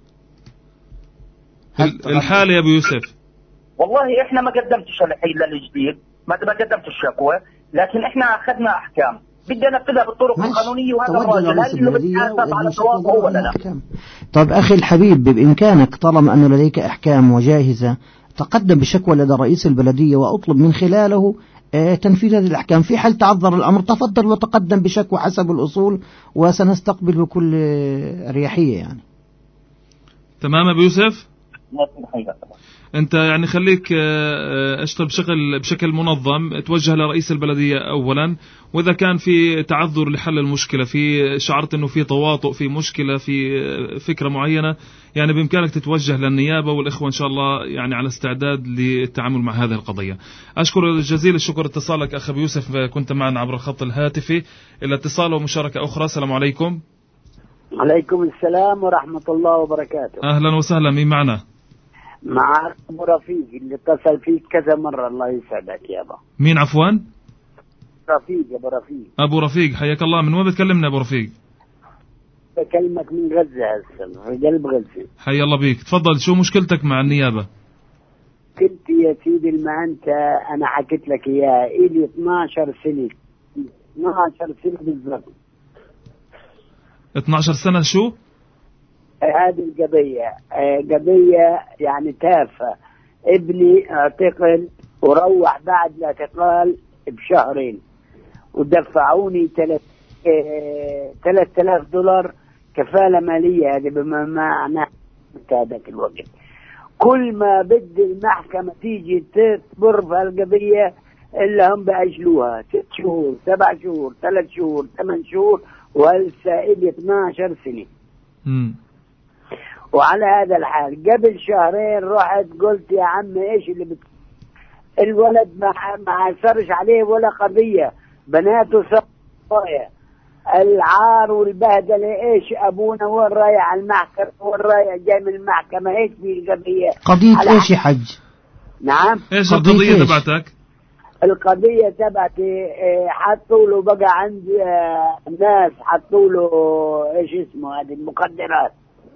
يعني. الحالي يا أبو يوسف والله إحنا ما قدمتش الحين للجديد، ما ما قدمت الشكوى، لكن إحنا أخذنا أحكام بدنا ننفذها بالطرق القانونية، وهذا الراجل هل إنه بيتحاسب على صوابه ولا لا؟ طب أخي الحبيب بإمكانك طالما أن لديك أحكام وجاهزة تقدم بشكوى لدى رئيس البلدية وأطلب من خلاله تنفيذ هذه الأحكام. في حال تعذر الأمر تفضل وتقدم بشكوى حسب الأصول وسنستقبل بكل أريحية يعني. تمام أبو يوسف؟ أنت يعني خليك اشتغل بشكل بشكل منظم، توجه لرئيس البلدية أولا، وإذا كان في تعذر لحل المشكلة، في شعرت أنه في تواطؤ في مشكلة في فكرة معينة، يعني بإمكانك تتوجه للنيابة، والإخوة إن شاء الله يعني على استعداد للتعامل مع هذه القضية. أشكر جزيل الشكر اتصالك أخ أبو يوسف، كنت معنا عبر الخط الهاتفي. إلى اتصال ومشاركة أخرى. السلام عليكم. عليكم السلام ورحمة الله وبركاته. أهلا وسهلا. مين معنا؟ معك أبو رفيق اللي اتصل فيك كذا مرة. الله يسعدك يا أبا. مين عفوا؟ رفيق. أبو رفيق. أبو رفيق حياك الله. من وين بتكلمنا أبو رفيق؟ بكلمك من غزة هسه، في قلب غزة. حيا الله بيك. تفضل، شو مشكلتك مع النيابة؟ كنت يا سيدي ما أنت أنا حكيت لك إياها، إلي اثناشر سنة اثناشر سنة بالضبط. اثناشر سنة شو؟ هذه القضية قضية يعني تافهة. ابني اعتقل وروح بعد الاعتقال بشهرين، ودفعوني ثلاثة آلاف دولار كفالة مالية. هذه بما معنى هذاك الوقت كل ما بدي المحكمة تيجي تبر في القضية إلا هم بأجلوها ست شهور سبع شهور ثلاث شهور ثمان شهور، والسائل اثناشر سنة. م. وعلى هذا الحال قبل شهرين رحت قلت يا عم ايش اللي بت... الولد ما ما صارش عليه ولا قضية، بناته صايا العار والبهدلة. ايش ابونا وين رايح على المحكمة، وين رايح جاي من المحكمة، ايش في القضية؟ قضية ايش يا حج؟ نعم ايش القضية تبعتك؟ القضية تبعتي حطوا له بقى عند ناس حطوا له ايش اسمه هذه المخدرات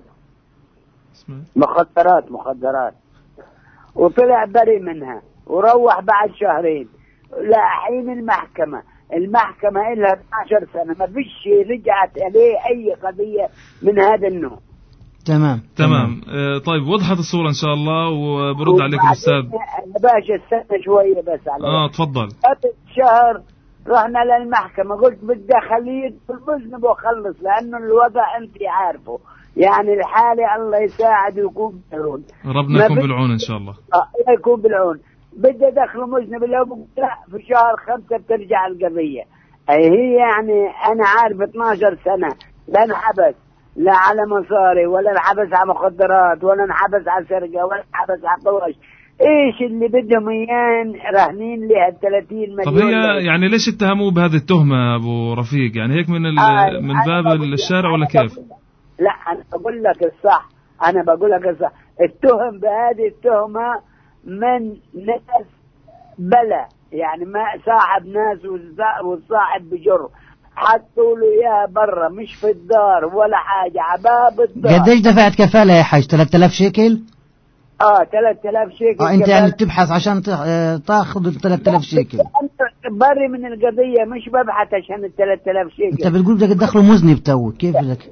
مخدرات مخدرات وطلع بريء منها، وروح بعد شهرين. لا حين المحكمة المحكمة إلها اثناشر سنة ما فيش رجعت عليه أي قضية من هذا النوع. تمام تمام. آه طيب وضحت الصورة إن شاء الله، وبرد عليك الأستاذ باشا. استنى شوية بس على آه تفضل. قبل شهر رحنا للمحكمة، قلت بدي أخليه في المذنب وأخلص، لأنه الوضع أنت عارفه يعني الحالة. الله يساعد ويكون بالعون، ربنا يكون بالعون إن شاء الله. آه يكون بالعون. بدي أدخله مذنب، لو لا في شهر خمسة بترجع القضية. أي هي يعني أنا عارف اثناشر سنة لا انحبس لا على مصاري، ولا انحبس على مخدرات، ولا انحبس على سرقة، ولا انحبس على طواش. ايش اللي بدهم اياه راهنين لها ثلاثين مليون. طب هي يعني ليش اتهموه بهذه التهمة ابو رفيق؟ يعني هيك من آه من باب الشارع ولا كيف؟ لا انا بقول لك الصح، انا بقول لك الصح. التهم بهذه التهمة من ناس بلا، يعني ما صاحب ناس والصاحب بجر، حطوا له اياها برا مش في الدار ولا حاجة، عباب الدار. قديش دفعت كفالة يا حاج؟ ثلاثة آلاف شيكل؟ اه ثلاثة آلاف شيكل. اه انت يعني بتبحث عشان تاخذ ال ثلاثة آلاف شيكل؟ بري من القضية، مش ببحث عشان ال ثلاثة آلاف شيكل. انت بتقول بدك تدخله مذنب تو، كيف بدك؟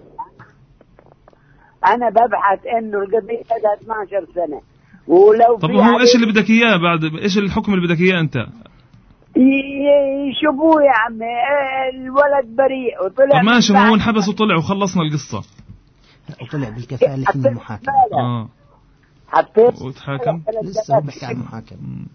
انا ببحث انه القضية لها اثناشر سنة، ولو طب هو ايش اللي بدك اياه بعد؟ ايش الحكم اللي بدك اياه انت؟ يشوفوه يا عمي الولد بريء وطلع. طب ماشي، ما هو انحبس وطلع وخلصنا القصة. وطلع بالكفالة من المحاكمة. اه حطيت وتحاكم لسه هو بيحكي عن المحاكمة.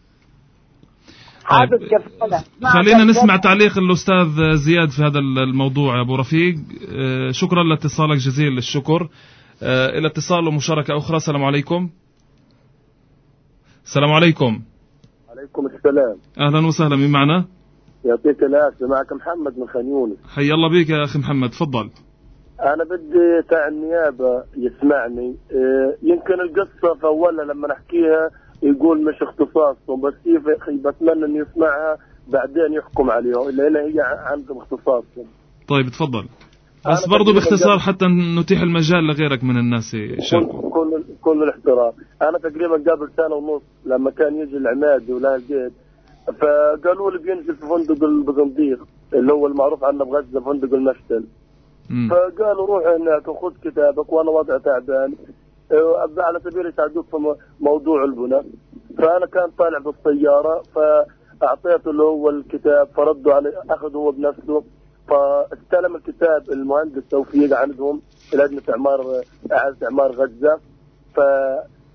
حاطط كفالة. خلينا نسمع تعليق الأستاذ زياد في هذا الموضوع يا أبو رفيق. شكرا لاتصالك جزيل الشكر. إلى اتصال ومشاركة أخرى. السلام عليكم. السلام عليكم. عليكم السلام. أهلا وسهلا. من معنا؟ يعطيك العافية. معك محمد من خان يونس. حي الله بيك يا أخي محمد، تفضل. أنا بدي تاع النيابة يسمعني. يمكن القصة في أولها لما نحكيها يقول مش اختصاصهم، بس كيف بتمنى أن يسمعها بعدين يحكم عليهم، إلا هي عندهم اختصاصهم. طيب تفضل، بس برضو باختصار حتى نتيح المجال لغيرك من الناس يشاركوا. كل كل الاحترام. أنا تقريبا قبل سنة ونص لما كان يجي العماد ولا الجيد، فقالوا لي بينزل في فندق البزنديق اللي هو المعروف عنا بغزة فندق المشتل. م. فقالوا روح هناك وخذ كتابك وأنا وضع تعبان على سبيل يساعدوك في موضوع البناء. فأنا كان طالع بالسيارة فأعطيته اللي هو الكتاب، فردوا عليه أخذه هو بنفسه، فاستلم الكتاب المهندس توفيق عندهم في لجنة إعمار إعادة إعمار غزة.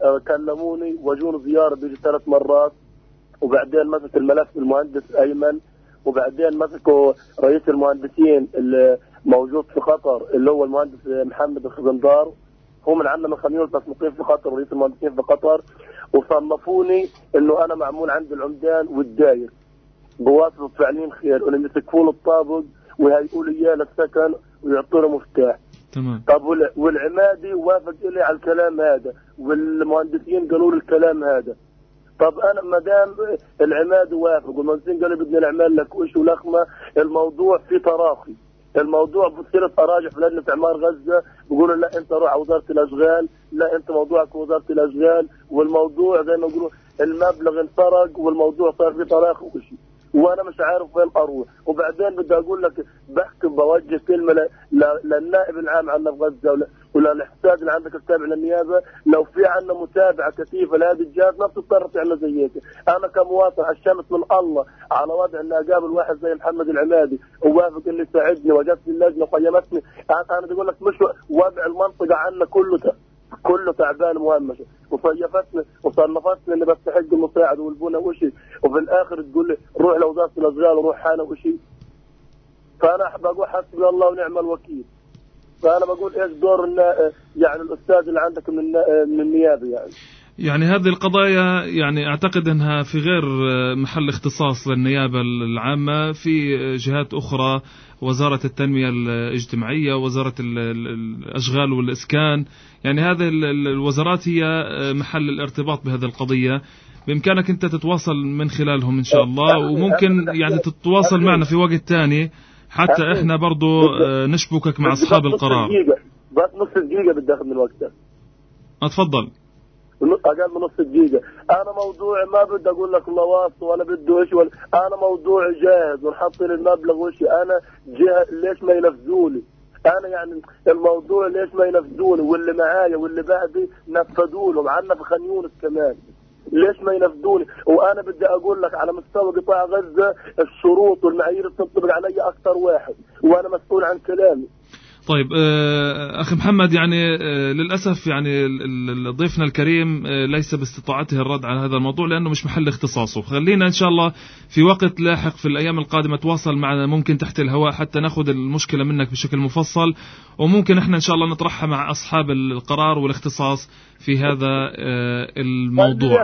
كلموني وجون زيارة بيجي ثلاث مرات، وبعدين مسك الملف المهندس أيمن، وبعدين مسكوا رئيس المهندسين اللي موجود في قطر اللي هو المهندس محمد الخزندار، هو من عندنا من خميون بس مقيم في قطر، رئيس المهندسين في قطر، وصنفوني انه انا معمول عند العمدان والداير بواسطه فاعلين خير، انهم يسكفون الطابق ويهيئوا لي اياه للسكن ويعطوا له مفتاح. تمام. طب والعمادي وافق لي على الكلام هذا، والمهندسين قالوا لي الكلام هذا. طب انا ما دام العماد وافق والمهندسين قالوا بدنا نعمل لك وش ولخمه، الموضوع في تراخي، الموضوع بصير اراجع في لجنه اعمار غزه بيقولوا لا انت روح على وزاره الاشغال، لا انت موضوعك وزاره الاشغال، والموضوع زي ما يقولوا المبلغ انسرق والموضوع صار في تراخي وشيء، وانا مش عارف وين اروح. وبعدين بدي اقول لك بحكي بوجه كلمه للنائب العام عندنا في غزه ولا الاحتساب اللي عندك التابع للنيابه، لو في عندنا متابعه كثيفه لهذه الجهات ما بتضطر تعمل زي هيك. انا كمواطن عشمت من الله على وضع اني اقابل واحد زي محمد العمادي ووافق انه يساعدني، وجدت اللجنه وقيمتني. انا بدي اقول لك مش وضع المنطقه عندنا كله كله تعبان مهمشه، وصيفتني وصنفتني اني بستحق المساعده والبنى وشيء، وفي الاخر تقول لي روح لوزاره الاشغال وروح حانا وشيء. فانا بقول حسبي الله ونعم الوكيل. فانا بقول ايش دور يعني الاستاذ اللي عندك من من النيابه يعني. يعني هذه القضايا يعني اعتقد انها في غير محل اختصاص للنيابه العامه، في جهات اخرى، وزاره التنميه الاجتماعيه، وزاره الاشغال والاسكان، يعني هذه الوزارات هي محل الارتباط بهذه القضيه. بامكانك انت تتواصل من خلالهم ان شاء الله، وممكن يعني تتواصل معنا في وقت ثاني حتى احنا برضو نشبكك مع اصحاب القرار. بس نص دقيقه بدي اخذ من وقتك. اتفضل. اقل من نص دقيقه. انا موضوعي ما بدي اقول لك الله واسطه ولا بدي ايش ولا، انا موضوعي جاهز ونحط لي المبلغ وشي. انا جاهز، ليش ما ينفذوني؟ انا يعني الموضوع ليش ما ينفذوني؟ واللي معايا واللي بعدي نفذوا لهم، عنا في خان يونس كمان ليش ما ينفذوني؟ وانا بدي اقول لك على مستوى قطاع غزه الشروط والمعايير بتنطبق علي اكثر واحد، وانا مسؤول عن كلامي. طيب أخي محمد، يعني للأسف يعني ضيفنا الكريم ليس باستطاعته الرد على هذا الموضوع لأنه مش محل اختصاصه. خلينا إن شاء الله في وقت لاحق في الأيام القادمة تواصل معنا ممكن تحت الهواء حتى نأخذ المشكلة منك بشكل مفصل، وممكن إحنا إن شاء الله نطرحها مع أصحاب القرار والاختصاص في هذا الموضوع.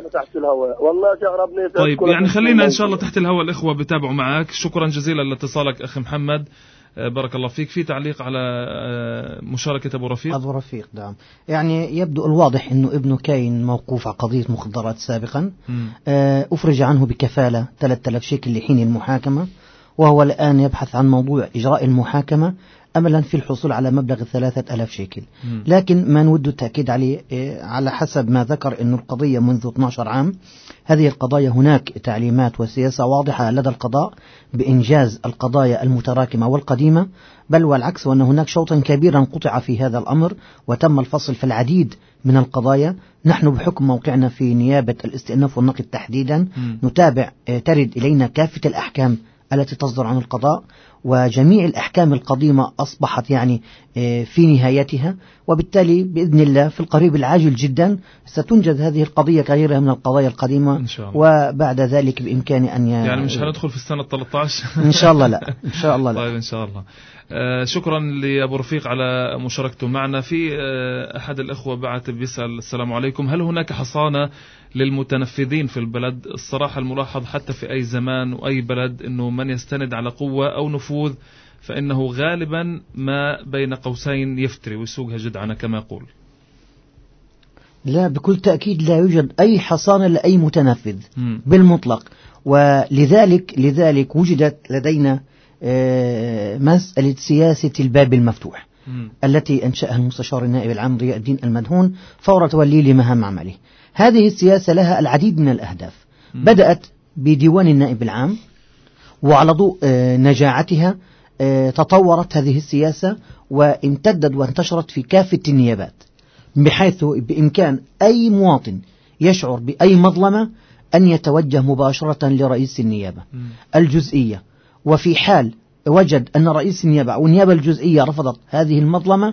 طيب يعني خلينا إن شاء الله تحت الهواء الإخوة بتابعوا معك. شكرا جزيلا لاتصالك أخي محمد، بارك الله فيك. في تعليق على مشاركة أبو رفيق؟ أبو رفيق نعم، يعني يبدو الواضح أنه ابنه كاين موقوف على قضية مخدرات سابقا، أفرج عنه بكفالة ثلاثة آلاف شيكل لحين المحاكمة، وهو الآن يبحث عن موضوع إجراء المحاكمة أملا في الحصول على مبلغ ثلاثة آلاف شيكل. لكن ما نود التأكيد عليه على حسب ما ذكر أن القضية منذ اثني عشر عام، هذه القضايا هناك تعليمات وسياسة واضحة لدى القضاء بإنجاز القضايا المتراكمة والقديمة، بل والعكس، وأن هناك شوطا كبيرا قطع في هذا الأمر وتم الفصل في العديد من القضايا. نحن بحكم موقعنا في نيابة الاستئناف والنقد تحديدا م. نتابع ترد إلينا كافة الأحكام التي تصدر عن القضاء، وجميع الأحكام القديمة أصبحت يعني في نهايتها، وبالتالي بإذن الله في القريب العاجل جدا ستنجز هذه القضية كغيرها من القضايا القديمة إن شاء الله. وبعد ذلك بإمكاني أن ي... يعني مش هندخل في السنة ثلاثة عشر إن شاء الله لا إن شاء الله لا. طيب إن شاء الله. آه شكرا لأبو رفيق على مشاركته معنا. في آه أحد الأخوة بعث بيسأل السلام عليكم، هل هناك حصانة للمتنفذين في البلد؟ الصراحة الملاحظ حتى في أي زمان وأي بلد أنه من يستند على قوة أو نفوذ فإنه غالبا ما بين قوسين يفتري ويسوقها جدعنة كما يقول. لا بكل تأكيد لا يوجد أي حصانة لأي متنفذ م. بالمطلق، ولذلك لذلك وجدت لدينا مسألة سياسة الباب المفتوح م. التي أنشأها المستشار النائب العام ضياء الدين المدهون فور توليه لمهام عمله. هذه السياسة لها العديد من الأهداف م. بدأت بديوان النائب العام، وعلى ضوء نجاعتها تطورت هذه السياسة وامتدت وانتشرت في كافة النيابات، بحيث بإمكان أي مواطن يشعر بأي مظلمة أن يتوجه مباشرة لرئيس النيابة م. الجزئية، وفي حال وجد أن رئيس النيابة أو النيابة الجزئية رفضت هذه المظلمة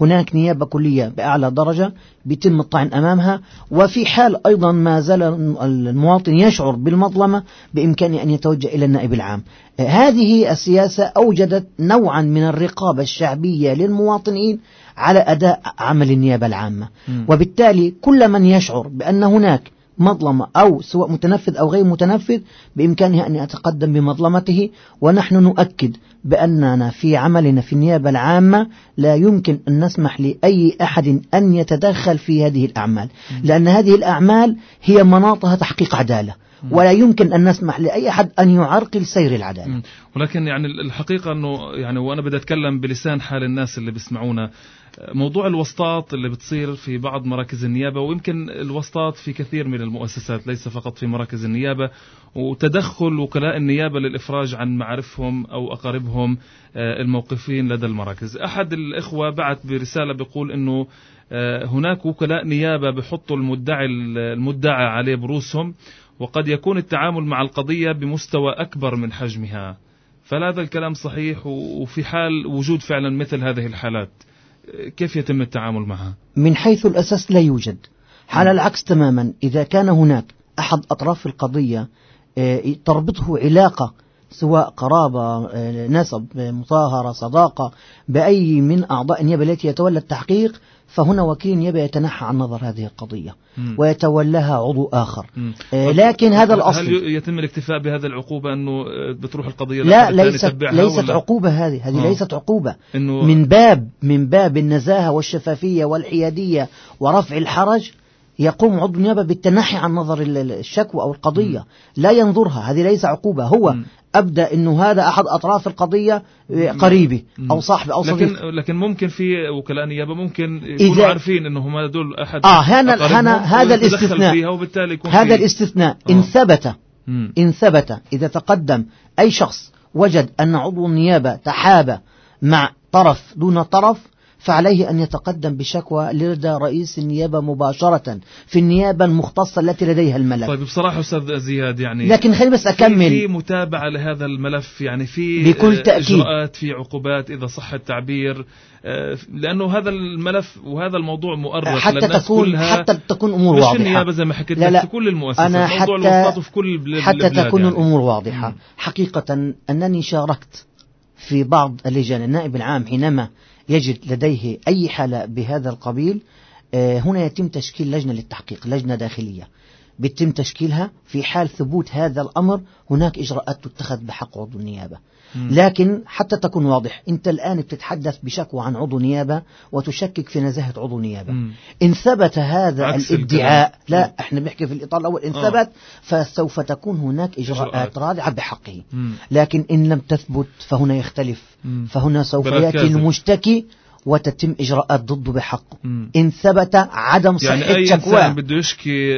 هناك نيابة كلية بأعلى درجة بيتم الطعن أمامها. وفي حال أيضا ما زال المواطن يشعر بالمظلمة بإمكانه أن يتوجه إلى النائب العام. هذه السياسة أوجدت نوعا من الرقابة الشعبية للمواطنين على أداء عمل النيابة العامة. م. وبالتالي كل من يشعر بأن هناك مظلمة أو سواء متنفذ أو غير متنفذ بإمكانه أن يتقدم بمظلمته. ونحن نؤكد بأننا في عملنا في النيابة العامة لا يمكن أن نسمح لأي أحد أن يتدخل في هذه الأعمال، لأن هذه الأعمال هي مناطها تحقيق عدالة، ولا يمكن أن نسمح لأي أحد أن يعرقل سير العدالة. ولكن يعني الحقيقة أنه يعني وأنا بدي أتكلم بلسان حال الناس اللي بيسمعونا، موضوع الوسطات اللي بتصير في بعض مراكز النيابة، ويمكن الوسطات في كثير من المؤسسات ليس فقط في مراكز النيابة، وتدخل وكلاء النيابة للإفراج عن معارفهم أو أقاربهم الموقفين لدى المراكز. أحد الإخوة بعت برسالة بيقول أنه هناك وكلاء نيابة بحطوا المدعي المدعى عليه بروسهم، وقد يكون التعامل مع القضية بمستوى أكبر من حجمها. فهذا الكلام صحيح؟ وفي حال وجود فعلا مثل هذه الحالات كيف يتم التعامل معها؟ من حيث الأساس لا يوجد. على العكس تماما، إذا كان هناك أحد أطراف القضية تربطه علاقة سواء قرابة، نسب، مطاهرة، صداقة بأي من أعضاء النيابة التي يتولى التحقيق، فهنا وكيل النيابة يتنحى عن نظر هذه القضية م. ويتولاها عضو آخر. آه لكن هذا الأصل. هل يتم الاكتفاء بهذا العقوبة أنه بتروح القضية لا ليست, ليست عقوبة هذه هذه آه. ليست عقوبة من باب من باب النزاهة والشفافية والحيادية ورفع الحرج. يقوم عضو النيابة بالتنحي عن نظر الشكوى أو القضية م. لا ينظرها. هذه ليس عقوبة. هو م. أبدأ أنه هذا أحد أطراف القضية قريبي أو صاحبي أو صديق. لكن, لكن ممكن في وكلاء نيابة ممكن يكونوا عارفين أنه هم دول أحد آه هنا هنا هذا الاستثناء وبالتالي يكون هذا الاستثناء آه. إن ثبت مم. إن ثبت إذا تقدم أي شخص وجد أن عضو النيابة تحابى مع طرف دون طرف، فعليه أن يتقدم بشكوى لدى رئيس النيابة مباشرة في النيابة المختصة التي لديها الملف. طيب بصراحة أستاذ زياد، يعني لكن خليني بس أكمل. في متابعة لهذا الملف، يعني في بكل تأكيد إجراءات، في عقوبات إذا صح التعبير، لأنه هذا الملف وهذا الموضوع مؤرخ حتى تكون حتى تكون أمور واضحة. مش في النيابة زي ما حكيت لا لا في كل المؤسسات، أنا موضوع الوسطات في كل البلاد حتى تكون يعني. الأمور واضحة. م. حقيقة أنني شاركت في بعض اللجان. النائب العام حينما يجد لديه أي حالة بهذا القبيل، هنا يتم تشكيل لجنة للتحقيق، لجنة داخلية بيتم تشكيلها. في حال ثبوت هذا الأمر هناك إجراءات تتخذ بحق عضو النيابة. لكن حتى تكون واضح، أنت الآن بتتحدث بشكوى عن عضو نيابة وتشكك في نزاهة عضو نيابة. مم. إن ثبت هذا الادعاء، لا احنا بنحكي في الإطار الأول، إن ثبت فسوف تكون هناك إجراءات رادعة بحقه. مم. لكن إن لم تثبت فهنا يختلف. مم. فهنا سوف يأتي المشتكي وتتم إجراءات ضده بحقه. مم. إن ثبت عدم صحة يعني أي شكوى، إنسان بده يشكي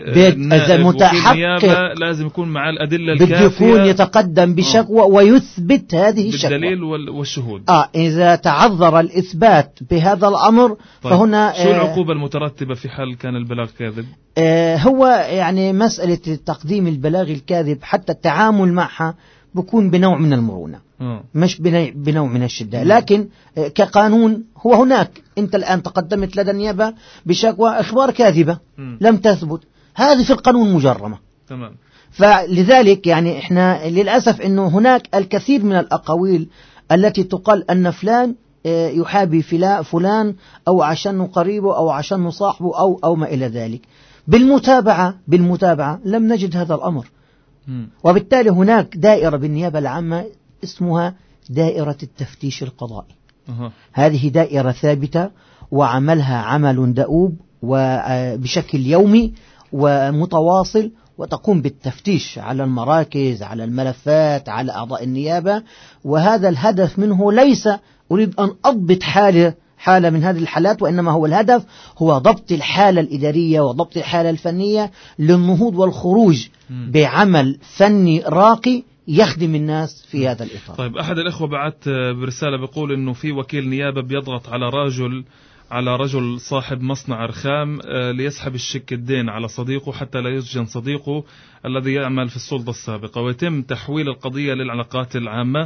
متحقق لازم يكون مع الأدلة الكافية، بده يكون يتقدم بشكوى آه. ويثبت هذه الشكوى بالدليل والشهود. آه إذا تعذر الإثبات بهذا الأمر. طيب. فهنا شو العقوبة المترتبة في حال كان البلاغ كاذب؟ آه هو يعني مسألة تقديم البلاغ الكاذب حتى التعامل معها بكون بنوع من المرونة، م. مش بنوع من الشدة. م. لكن كقانون هو هناك، أنت الآن تقدمت لدى النيابة بشكوى إخبار كاذبة م. لم تثبت، هذه في القانون مجرمة. تمام. فلذلك يعني إحنا للأسف أنه هناك الكثير من الأقاويل التي تقال أن فلان يحابي فلان أو عشان قريبه أو عشان صاحبه أو أو ما إلى ذلك. بالمتابعة بالمتابعة لم نجد هذا الأمر. وبالتالي هناك دائرة بالنيابة العامة اسمها دائرة التفتيش القضائي. أه. هذه دائرة ثابتة وعملها عمل دؤوب وبشكل يومي ومتواصل، وتقوم بالتفتيش على المراكز، على الملفات، على أعضاء النيابة. وهذا الهدف منه ليس أريد أن أضبط حالة حالة من هذه الحالات، وإنما هو الهدف هو ضبط الحالة الإدارية وضبط الحالة الفنية للنهوض والخروج م. بعمل فني راقي يخدم الناس في هذا الإطار. طيب، أحد الأخوة بعت برسالة بيقول إنه في وكيل نيابة بيضغط على رجل على رجل صاحب مصنع رخام ليسحب الشك الدين على صديقه حتى لا يسجن صديقه الذي يعمل في السلطة السابقة، ويتم تحويل القضية للعلاقات العامة،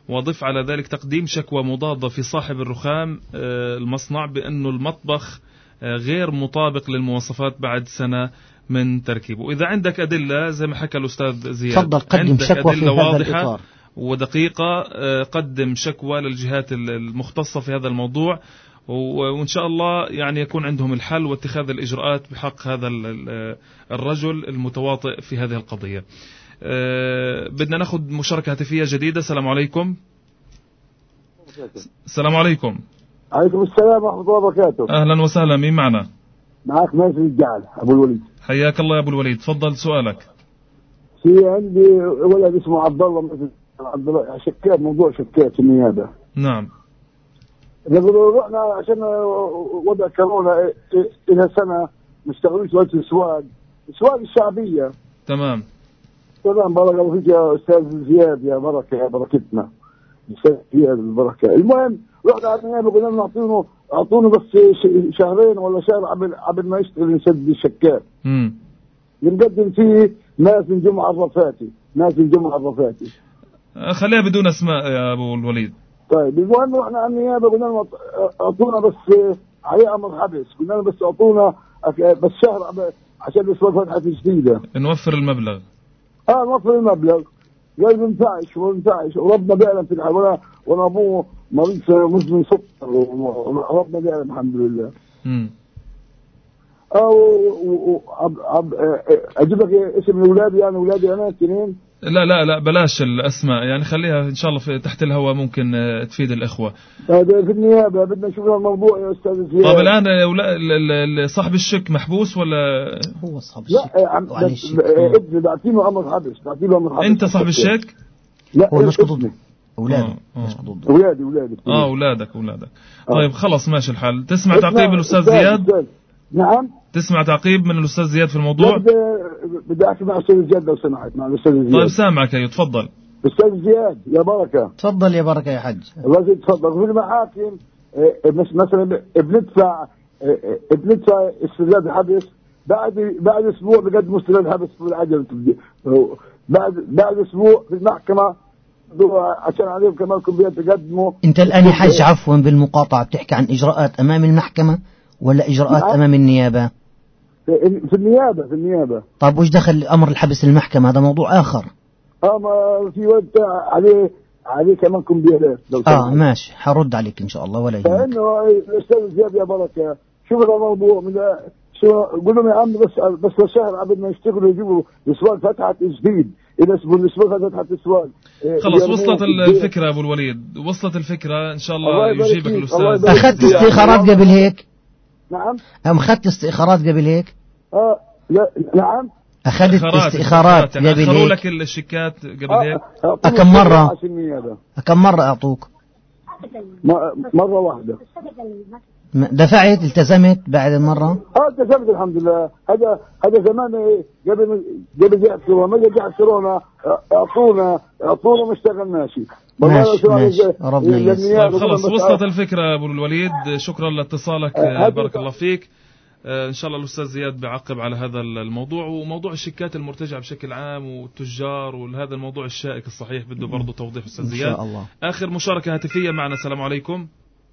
وضف على ذلك تقديم شكوى مضادة في صاحب الرخام المصنع بأنه المطبخ غير مطابق للمواصفات بعد سنة من تركيبه. إذا عندك أدلة زي ما حكى الأستاذ زياد، تفضل قدم شكوى في هذا الإطار ودقيقة، قدم شكوى للجهات المختصة في هذا الموضوع، وإن شاء الله يعني يكون عندهم الحل واتخاذ الإجراءات بحق هذا الرجل المتواطئ في هذه القضية. بدنا ناخذ مشاركة هاتفية جديدة. السلام عليكم. السلام عليكم. عليكم السلام ورحمة الله وبركاته. أهلا وسهلا، مين معنا؟ معك ماشي الجعل أبو الوليد. حياك الله يا أبو الوليد، تفضل سؤالك. في عندي ولد اسمه عبد الله مثل عبد الله شكات، موضوع شكات في النيابة. نعم. نقول رحنا عشان وضع كورونا إلى سنة مشتغلين شوية السواق السواق الشعبية. تمام تمام. بارك الله فيك يا أستاذ زياد، يا بركة يا بركتنا أستاذ زياد البركة. المهم رحنا على النيابة قلنا لهم أعطونا أعطونا بس شهرين ولا شهر قبل قبل ما يشتغل نسد الشكات. امم بنقدم فيه ناس من جمعة الرفاتي، ناس من جمعة الرفاتي. خليها بدون أسماء يا أبو الوليد. طيب المهم رحنا على النيابة قلنا لهم أعطونا بس عليه أمر حبس، قلنا لهم بس أعطونا بس شهر عشان الأسواق فتحت جديدة نوفر المبلغ. اه نوفر المبلغ. قال ما ينفعش وما ينفعش، وربنا بيعلم في الحوالي، وانا ابوه مريض مزمن سكر وربنا بيعلم الحمد لله. امم اه اجيب لك اسم اولادي، يعني اولادي انا اثنين. لا لا لا بلاش الاسماء، يعني خليها ان شاء الله في تحت الهواء ممكن تفيد الاخوه. هذا في النيابه بدنا نشوف الموضوع يا استاذ زياد. طيب الان صاحب الشك محبوس ولا هو صاحب الشك؟ لا ابني بعطيله امر حبس، بعطيله امر حبس. انت صاحب الشك؟ لا هو مش ضده اولادي. مش ضده اولادي اولادي اه اولادك اولادك طيب خلاص ماشي الحال. تسمع تعقيب الاستاذ زياد؟ نعم تسمع تعقيب من الأستاذ زياد في الموضوع؟ بدي أحكي مع الأستاذ زياد لو سمحت، مع الأستاذ زياد. طيب سامعك أيوة تفضل. أستاذ زياد يا بركة. تفضل يا بركة يا حج. الله يزيد تفضل. في المحاكم مثلا بندفع بندفع استرداد حبس، بعد بعد أسبوع بقدموا استرداد حبس في العجلة، بعد بعد أسبوع في المحكمة عشان عليهم كمان كمبيوتر تقدموا. أنت الآن يا حج عفوا بالمقاطعة بتحكي عن إجراءات أمام المحكمة ولا إجراءات نعم. أمام النيابة؟ في النيابة في النيابة. طيب وش دخل أمر الحبس المحكمة؟ هذا موضوع آخر. آه ما في وقت عليه عليه كمان كمبيوتر. آه ماشي حرد عليك إن شاء الله ولا يهمك. فإنه الأستاذ زياد يا بركة شوف الموضوع من شو قول لهم يا عم بس بس شهر قبل ما يشتغلوا يجيبوا الأسواق فتحت جديد، إذا اسمه الأسواق فتحت الأسواق. خلاص وصلت الفكرة أبو الوليد، وصلت الفكرة إن شاء الله, الله يجيبك الأستاذ. أخذت استخارات قبل هيك؟ نعم. أم أخذت استخارات قبل هيك؟ آه لا نعم. أخذت استخارات قبل هيك؟ أخذوا لك الشيكات قبل هيك؟ آه كم مرة؟ كم مرة أعطوك؟ مرة واحدة. دفعت التزمت بعد المرة؟ اه التزمت الحمد لله. هذا هذا زمان قبل قبل جاء كورونا، ما جاء كورونا اعطونا اعطونا ما اشتغلناش. ماشي ماشي ربنا يسر. طيب خلاص وصلت الفكرة ابو الوليد، شكرا لاتصالك بارك الله فيك. ان شاء الله الاستاذ زياد بيعقب على هذا الموضوع، وموضوع الشيكات المرتجعة بشكل عام والتجار وهذا الموضوع الشائك الصحيح بده برضه توضيح استاذ زياد. ان شاء الله. اخر مشاركة هاتفية معنا. السلام عليكم.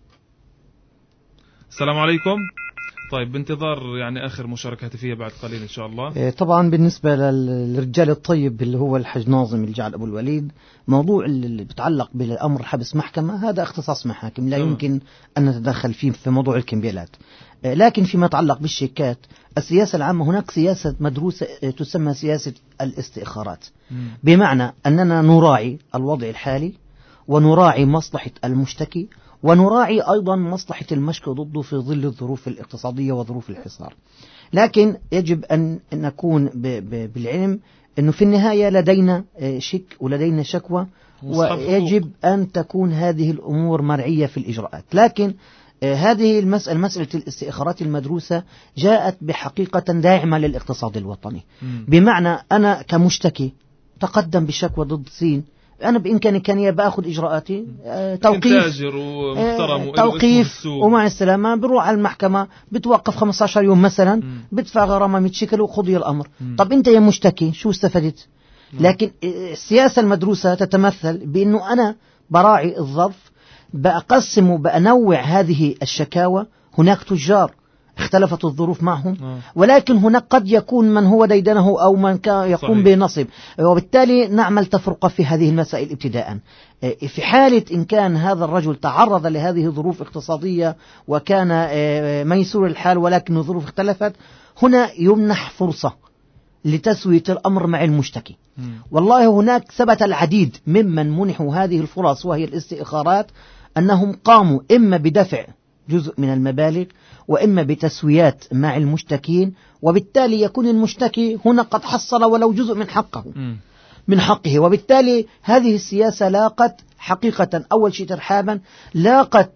السلام عليكم. طيب بانتظار يعني آخر مشاركة هاتفية بعد قليل إن شاء الله. طبعا بالنسبة للرجال الطيب اللي هو الحج ناظم الجعل أبو الوليد، موضوع اللي بتعلق بالأمر حبس محكمة هذا اختصاص محاكم، لا يمكن أن نتدخل فيه في موضوع الكمبيالات. لكن فيما يتعلق بالشيكات السياسة العامة هناك سياسة مدروسة تسمى سياسة الاستئخارات، بمعنى أننا نراعي الوضع الحالي ونراعي مصلحة المشتكي ونراعي أيضا مصلحة المشكى ضده في ظل الظروف الاقتصادية وظروف الحصار. لكن يجب أن نكون بالعلم أنه في النهاية لدينا شك ولدينا شكوى، ويجب أن تكون هذه الأمور مرعية في الإجراءات. لكن هذه المسألة مسألة الاستئخارات المدروسة جاءت بحقيقة داعمة للاقتصاد الوطني، بمعنى أنا كمشتكي تقدم بشكوى ضد سين، أنا بإمكاني كان بأخذ إجراءاتي آه توقيف آه توقيف ومع السلامة، بروح على المحكمة بتوقف خمسة عشر يوم مثلا، م. بدفع غرامة مئة شيكل وقضي الأمر. م. طب أنت يا مشتكي شو استفدت؟ م. لكن السياسة المدروسة تتمثل بأنه أنا براعي الظرف، بقسم وبأنوع هذه الشكاوى. هناك تجار اختلفت الظروف معهم، ولكن هناك قد يكون من هو ديدنه أو من يقوم بنصب، وبالتالي نعمل تفرقة في هذه المسائل ابتداء. في حالة إن كان هذا الرجل تعرض لهذه الظروف اقتصادية وكان ميسور الحال ولكن الظروف اختلفت، هنا يمنح فرصة لتسوية الأمر مع المشتكي. والله هناك ثبت العديد ممن منحوا هذه الفرص وهي الاستئخارات أنهم قاموا إما بدفع جزء من المبالغ وإما بتسويات مع المشتكين، وبالتالي يكون المشتكي هنا قد حصل ولو جزء من حقه من حقه. وبالتالي هذه السياسة لاقت حقيقة أول شيء ترحابا، لاقت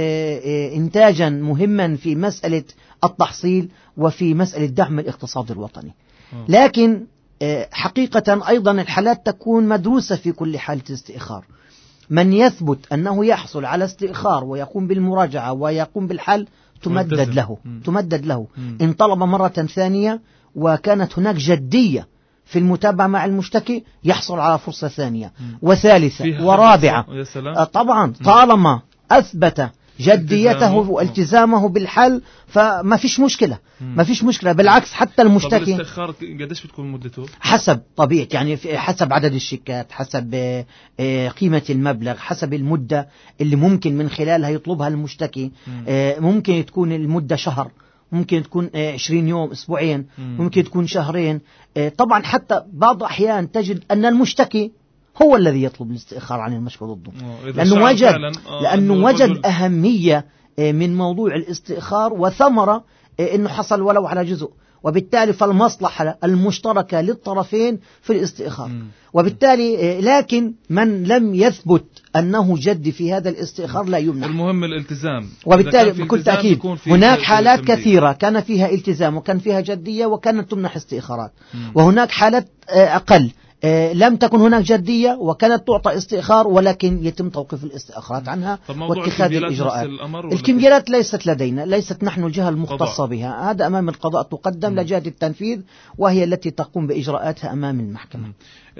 إنتاجا مهما في مسألة التحصيل وفي مسألة دعم الاقتصاد الوطني. لكن حقيقة أيضا الحالات تكون مدروسة في كل حالة استئخار. من يثبت أنه يحصل على استئخار ويقوم بالمراجعة ويقوم بالحل تمدد له تمدد له إن طلب مرة ثانية وكانت هناك جدية في المتابعة مع المشتكي يحصل على فرصة ثانية وثالثة ورابعة. طبعا طالما أثبت جديته والتزامه بالحل فما فيش مشكلة، ما فيش مشكلة. بالعكس حتى المشتكي. طب الاستئخار قديش بتكون مدته؟ حسب طبيعة، يعني حسب عدد الشيكات، حسب قيمة المبلغ، حسب المدة اللي ممكن من خلالها يطلبها المشتكي. ممكن تكون المدة شهر، ممكن تكون عشرين يوم، أسبوعين، ممكن تكون شهرين. طبعا حتى بعض أحيان تجد أن المشتكي هو الذي يطلب الاستئخار عن المشكو ضده، لأنه وجد لأنه وجد أهمية من موضوع الاستئخار وثمرة أنه حصل ولو على جزء، وبالتالي فالمصلحة المشتركة للطرفين في الاستئخار. وبالتالي لكن من لم يثبت أنه جد في هذا الاستئخار لا يمنع. المهم الالتزام. وبالتالي بكل تأكيد هناك حالات كثيرة كان فيها التزام وكان فيها جدية وكانت تمنح استئخارات، وهناك حالات أقل لم تكن هناك جدية وكانت تعطى استئخار ولكن يتم توقيف الاستئخارات عنها واتخاذ الإجراءات. الكمبيالات ليست لدينا، ليست نحن الجهة المختصة بها، هذا أمام القضاء تقدم لجهة التنفيذ وهي التي تقوم بإجراءاتها أمام المحكمة.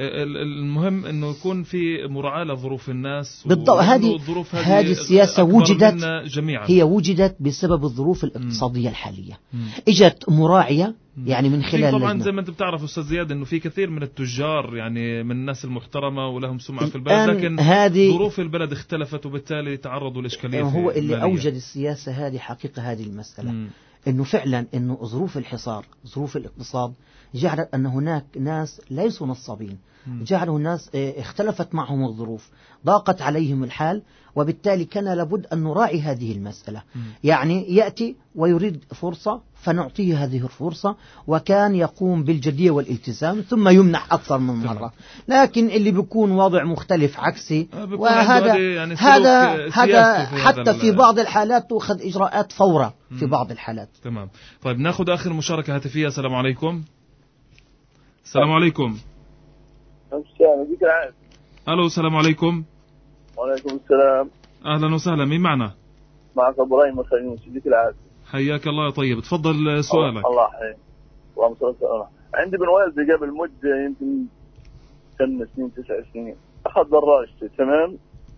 المهم أنه يكون في مراعاة لظروف الناس بالضبط. هذه هذه السياسة وجدت جميعا. هي وجدت بسبب الظروف الاقتصادية الحالية، اجت مراعية يعني من خلال طبعا زي ما انت بتعرف أستاذ زياد انه في كثير من التجار يعني من الناس المحترمة ولهم سمعة في البلد، لكن ظروف البلد اختلفت وبالتالي تعرضوا لإشكالية. هو اللي مالية. أوجد السياسة هذه حقيقة هذه المسألة م. انه فعلا انه ظروف الحصار ظروف الاقتصاد جعلت ان هناك ناس ليسوا نصابين، جعلوا ناس اختلفت معهم الظروف، ضاقت عليهم الحال، وبالتالي كان لابد أن نراعي هذه المسألة. م. يعني يأتي ويريد فرصة فنعطيه هذه الفرصة، وكان يقوم بالجدية والالتزام ثم يمنح أكثر من مرة. لكن اللي بيكون وضع مختلف عكسي، وهذا يعني هذا هذا حتى في بعض الحالات تأخذ إجراءات فورة في بعض الحالات. تمام. طيب ناخذ آخر مشاركة هاتفية. السلام عليكم. السلام عليكم. ألو السلام عليكم. وعليكم السلام. أهلا وسهلا، مين معنا؟ معك إبراهيم الخليل. يديك العافية. حياك الله يا طيب، تفضل سؤالك. الله يحييك. الله. عندي بن والدي قبل مدة يمكن ثمان سنين تسع سنين أخذ دراجتي. تمام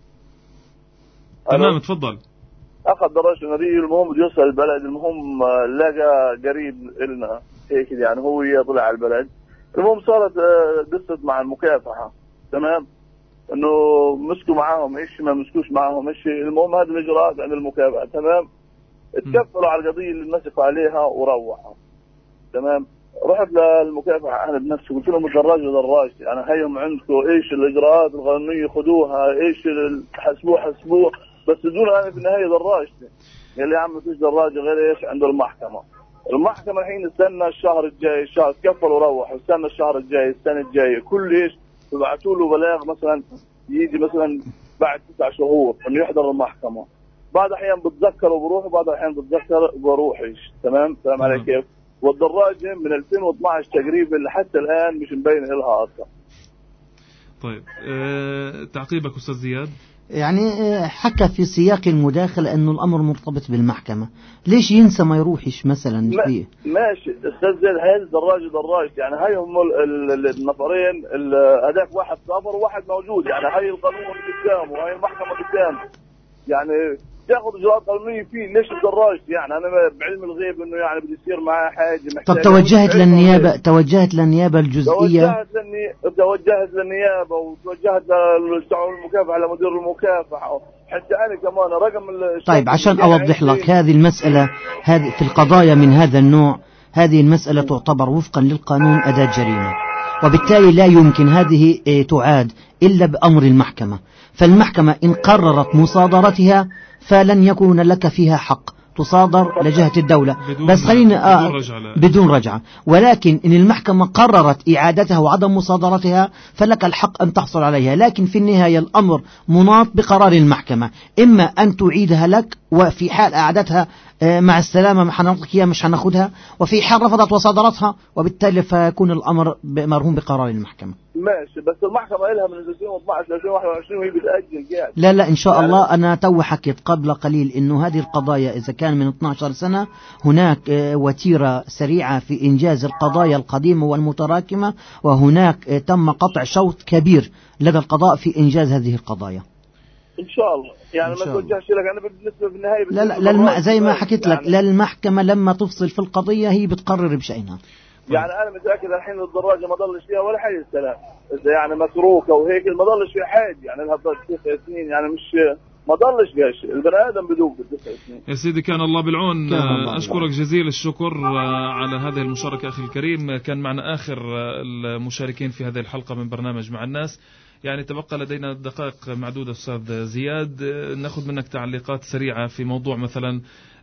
تمام تفضل. أخذ دراجة نارية، المهم يوصل البلد، المهم لقى قريب إلنا هيك يعني هو طلع على البلد، المهم صارت قصة مع المكافحة. تمام انه مسكوا معاهم ايش ما مسكوش معاهم ايش، المهم هذه الاجراءات عند المكافحة. تمام اتكفلوا على القضية اللي مسكوا عليها وروحوا. تمام رحت للمكافحة انا بنفسي قلت لهم الدراجة دراجتي انا هيهم عندكم ايش الاجراءات القانونية خذوها، ايش حسبوه حسبوه بس دون انا في النهاية دراجتي. قال لي يا عم مفيش دراجة غير ايش عند المحكمة. المحكمة الحين استنى الشهر الجاي، الشهر تكفلوا وروحوا، استنى الشهر الجاي السنة الجاية كل ايش يبعثوا له بلاغ مثلا يجي مثلا بعد تسع شهور انه يحضر المحكمة. بعض احيان بتذكر وبروح وبعض احيان بتذكر وبروحش. تمام فاهم علي كيف؟ والدراجة من ألفين واثناشر تقريبا لحتى الان مش مبين لها اصلا. طيب أه تعقيبك استاذ زياد. يعني حكى في سياق المداخلة أنه الأمر مرتبط بالمحكمة، ليش ينسى ما يروحش مثلا فيه؟ ماشي أستاذ زيد، هاي دراج ودراج يعني هاي هم النفرين، هذاك واحد سافر وواحد موجود، يعني هاي القانون قدامه وهاي المحكمة قدامه، يعني تاخذ اجراءات قانونيه فيه. ليش الدراج؟ يعني انا بعلم الغيب انه يعني بده يصير معاه حاجه. طب توجهت للنيابه توجهت للنيابه الجزئيه توجهت للنيابه توجهت للنيابه وتوجهت للمكافحه لمدير المكافحه، حتى انا كمان رقم. طيب عشان اوضح لك هذه المساله، هذه في القضايا من هذا النوع، هذه المساله تعتبر وفقا للقانون اداه جريمه، وبالتالي لا يمكن هذه تعاد الا بامر المحكمه. فالمحكمه ان قررت مصادرتها فلن يكون لك فيها حق، تصادر لجهة الدولة بس خلينا آه بدون رجعة, بدون رجعة. ولكن إن المحكمة قررت إعادتها وعدم مصادرتها فلك الحق أن تحصل عليها، لكن في النهاية الأمر مناط بقرار المحكمة، إما أن تعيدها لك وفي حال أعادتها مع السلامة حنعطيك إياها مش هناخدها، وفي حال رفضت وصادرتها وبالتالي فيكون الأمر مرهون بقرار المحكمة. ماشي، بس المحكمة لها من ألفين واثناشر ل ألفين وواحد وعشرين وهي بتأجل قاعد. لا لا إن شاء يعني الله. أنا تو حكيت قبل قليل إنه هذه القضايا إذا كان من اثنتي عشرة سنة هناك وتيرة سريعة في إنجاز القضايا القديمة والمتراكمة، وهناك تم قطع شوط كبير لدى القضاء في إنجاز هذه القضايا إن شاء الله. يعني ما توجهش لك أنا بالنسبة في النهاية لا لا, لا الم... زي ما حكيت لك يعني لا المحكمة لما تفصل في القضية هي بتقرر بشأنها. يعني أنا متأكد الحين الدراجة ما ضلش فيها ولا حاجة السلام، إذا يعني متروكة وهيك ما ضلش فيها حاجة، يعني لها تسع سنين يعني مش ما ضلش فيها شيء، البني آدم بدوب بالتسع سنين. يا سيدي كان الله بالعون. أشكرك جزيل الشكر على هذه المشاركة أخي الكريم. كان معنا آخر المشاركين في هذه الحلقة من برنامج مع الناس. يعني تبقى لدينا دقائق معدودة أستاذ زياد، نأخذ منك تعليقات سريعة في موضوع مثلا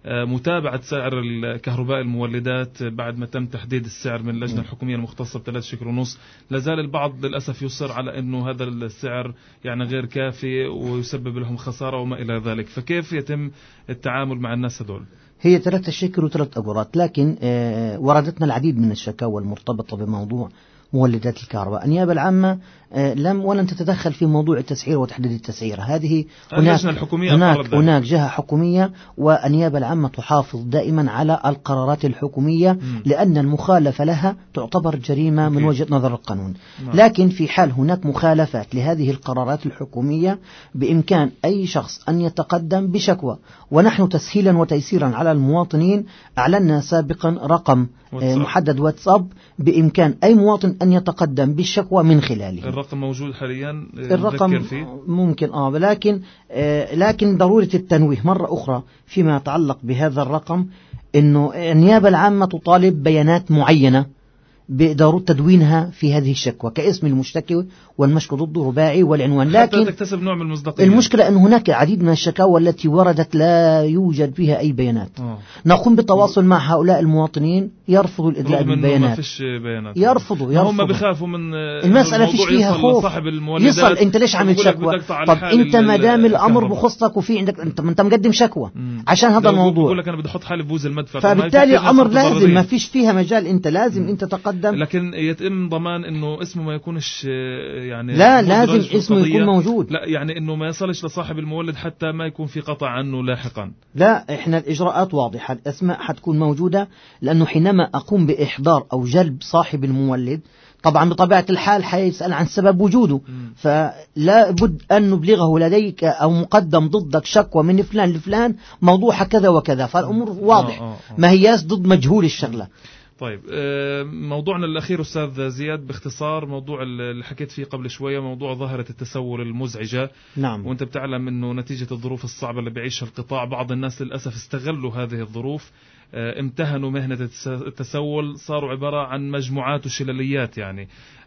متابعة سعر الكهرباء المولدات بعد ما تم تحديد السعر من اللجنة الحكومية المختصة بثلاث شكر ونص. لازال البعض للأسف يصر على أنه هذا السعر يعني غير كافي ويسبب لهم خسارة وما إلى ذلك، فكيف يتم التعامل مع الناس هذول؟ هي ثلاثة شكر وثلاث أجرات، لكن وردتنا العديد من الشكاوى المرتبطة بموضوع مولدات الكهرباء. النيابة العامة لم ولن تتدخل في موضوع التسعير وتحديد التسعير، هذه هناك هناك, هناك جهة حكومية، والنيابة العامة تحافظ دائما على القرارات الحكومية م. لأن المخالفة لها تعتبر جريمة من وجهة نظر القانون. م. لكن في حال هناك مخالفات لهذه القرارات الحكومية بإمكان أي شخص أن يتقدم بشكوى، ونحن تسهيلا وتيسيرا على المواطنين أعلنا سابقا رقم واتساب. محدد واتساب بإمكان أي مواطن أن يتقدم بالشكوى من خلاله. الرقم موجود حاليا، الرقم فيه. ممكن آه لكن آه لكن ضرورة التنويه مرة أخرى فيما يتعلق بهذا الرقم، إنه النيابة العامة تطالب بيانات معينة بضرورة تدوينها في هذه الشكوى كاسم المشتكي والمشكو ضده رباعي والعنوان، لكن تكتسب نوع من المصداقية. المشكلة أن هناك عديد من الشكاوى التي وردت لا يوجد فيها أي بيانات. أوه. نقوم بالتواصل مع هؤلاء المواطنين يرفضوا الإدلاء بالبيانات، ما فيش بيانات، يرفضوا يرفضوا هم بيخافوا من المسألة فيش فيها خوف يصل أنت ليش عامل شكوى؟ طب أنت ما دام الأمر بخصك وفي عندك أنت أنت مقدم شكوى مم. عشان هذا الموضوع، بقول لك أنا بدي أحط حالي ببوز المدفع، فبالتالي الأمر لازم ما فيش فيها مجال، أنت لازم مم. أنت تقدم، لكن يتم ضمان انه اسمه ما يكونش يعني لا لازم اسمه يكون موجود، لا يعني انه ما يصلش لصاحب المولد حتى ما يكون في قطع عنه لاحقا. لا احنا الاجراءات واضحه، الاسماء حتكون موجوده، لانه حينما اقوم باحضار او جلب صاحب المولد طبعا بطبيعه الحال حيسال عن سبب وجوده، م. فلا بد ان نبلغه لديك او مقدم ضدك شكوى من فلان لفلان موضوعها كذا وكذا، فالامور واضح، آه آه آه. ما هياش ضد مجهول الشغله. طيب موضوعنا الأخير أستاذ زياد باختصار، موضوع اللي حكيت فيه قبل شوية، موضوع ظاهرة التسول المزعجة. نعم. وأنت بتعلم أنه نتيجة الظروف الصعبة اللي بيعيشها القطاع بعض الناس للأسف استغلوا هذه الظروف، امتهنوا مهنة التسول، صاروا عبارة عن مجموعات وشلاليات، يعني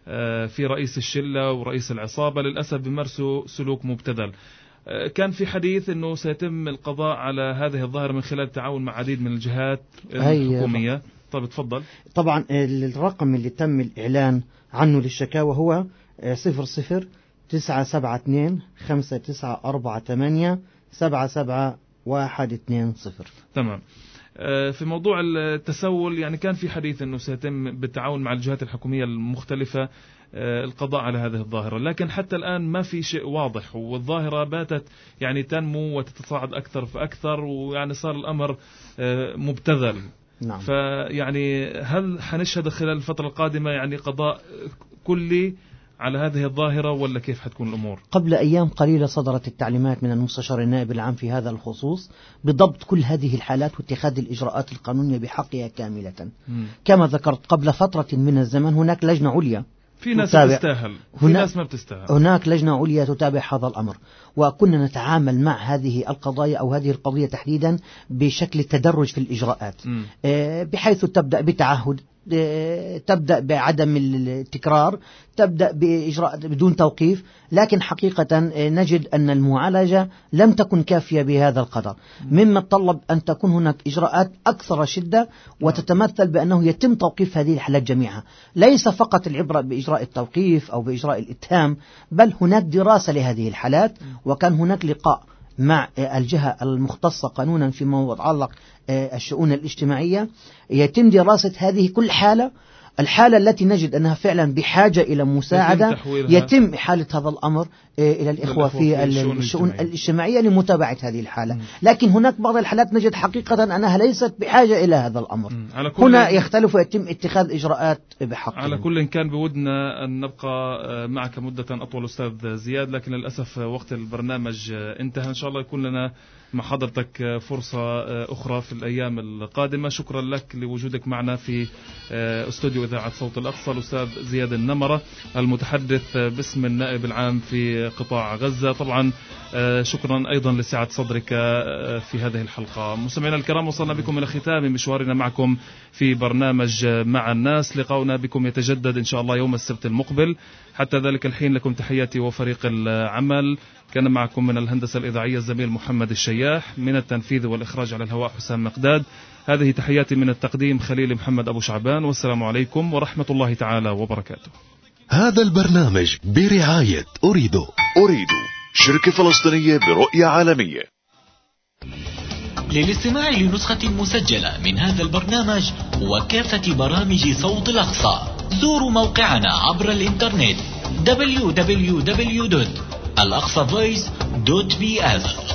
في رئيس الشلة ورئيس العصابة للأسف بيمارسوا سلوك مبتذل. كان في حديث أنه سيتم القضاء على هذه الظاهرة من خلال التعاون مع عديد من الجهات الحكومية. طيب تفضل. طبعا الرقم اللي تم الإعلان عنه للشكاوى هو صفر صفر تسعة سبعة اثنين خمسة تسعة أربعة ثمانية سبعة سبعة واحد اثنين صفر. تمام. في موضوع التسول يعني كان في حديث أنه سيتم بالتعاون مع الجهات الحكومية المختلفة القضاء على هذه الظاهرة، لكن حتى الآن ما في شيء واضح، والظاهرة باتت يعني تنمو وتتصاعد أكثر فأكثر، ويعني صار الأمر مبتذل. نعم. فيعني هل حنشهد خلال الفترة القادمة يعني قضاء كلي على هذه الظاهرة ولا كيف حتكون الأمور؟ قبل أيام قليلة صدرت التعليمات من المستشار النائب العام في هذا الخصوص بضبط كل هذه الحالات واتخاذ الإجراءات القانونية بحقها كاملة. م. كما ذكرت قبل فترة من الزمن هناك لجنة عليا في ناس بتستاهل في ناس ما بتستاهل. هناك لجنة عليا تتابع هذا الأمر، وكنا نتعامل مع هذه القضايا أو هذه القضية تحديدا بشكل تدرج في الإجراءات، بحيث تبدأ بتعهد، تبدأ بعدم التكرار، تبدأ بإجراء بدون توقيف، لكن حقيقة نجد أن المعالجة لم تكن كافية بهذا القدر، مما تطلب أن تكون هناك إجراءات أكثر شدة وتتمثل بأنه يتم توقيف هذه الحالات جميعها. ليس فقط العبرة بإجراء التوقيف أو بإجراء الإتهام، بل هناك دراسة لهذه الحالات، وكان هناك لقاء مع الجهة المختصة قانونا فيما يتعلق الشؤون الاجتماعية، يتم دراسة هذه كل حالة، الحالة التي نجد أنها فعلا بحاجة إلى مساعدة يتم إحالة هذا الأمر إلى الإخوة في الشؤون الاجتماعية لمتابعة هذه الحالة. لكن هناك بعض الحالات نجد حقيقة أنها ليست بحاجة إلى هذا الأمر، هنا يختلف ويتم اتخاذ إجراءات بحق. على كل كان بودنا أن نبقى معك مدة أطول أستاذ زياد، لكن للأسف وقت البرنامج انتهى. إن شاء الله يكون لنا مع حضرتك فرصة أخرى في الأيام القادمة. شكرا لك لوجودك معنا في استوديو إذاعة صوت الأقصى، الأستاذ زياد النمرة المتحدث باسم النائب العام في قطاع غزة. طبعا شكرا أيضا لسعة صدرك في هذه الحلقة. مستمعينا الكرام، وصلنا بكم إلى ختام مشوارنا معكم في برنامج مع الناس. لقاؤنا بكم يتجدد إن شاء الله يوم السبت المقبل. حتى ذلك الحين لكم تحياتي وفريق العمل. كان معكم من الهندسة الإذاعية الزميل محمد الشياح، من التنفيذ والإخراج على الهواء حسام مقداد. هذه تحياتي من التقديم خليل محمد أبو شعبان، والسلام عليكم ورحمة الله تعالى وبركاته. هذا البرنامج برعاية أريدو. أريدو شركة فلسطينية برؤية عالمية. للاستماع لنسخة مسجلة من هذا البرنامج وكافة برامج صوت الأقصى زوروا موقعنا عبر الإنترنت دبليو دبليو دبليو دوت الأقصى فويس دوت بي إس.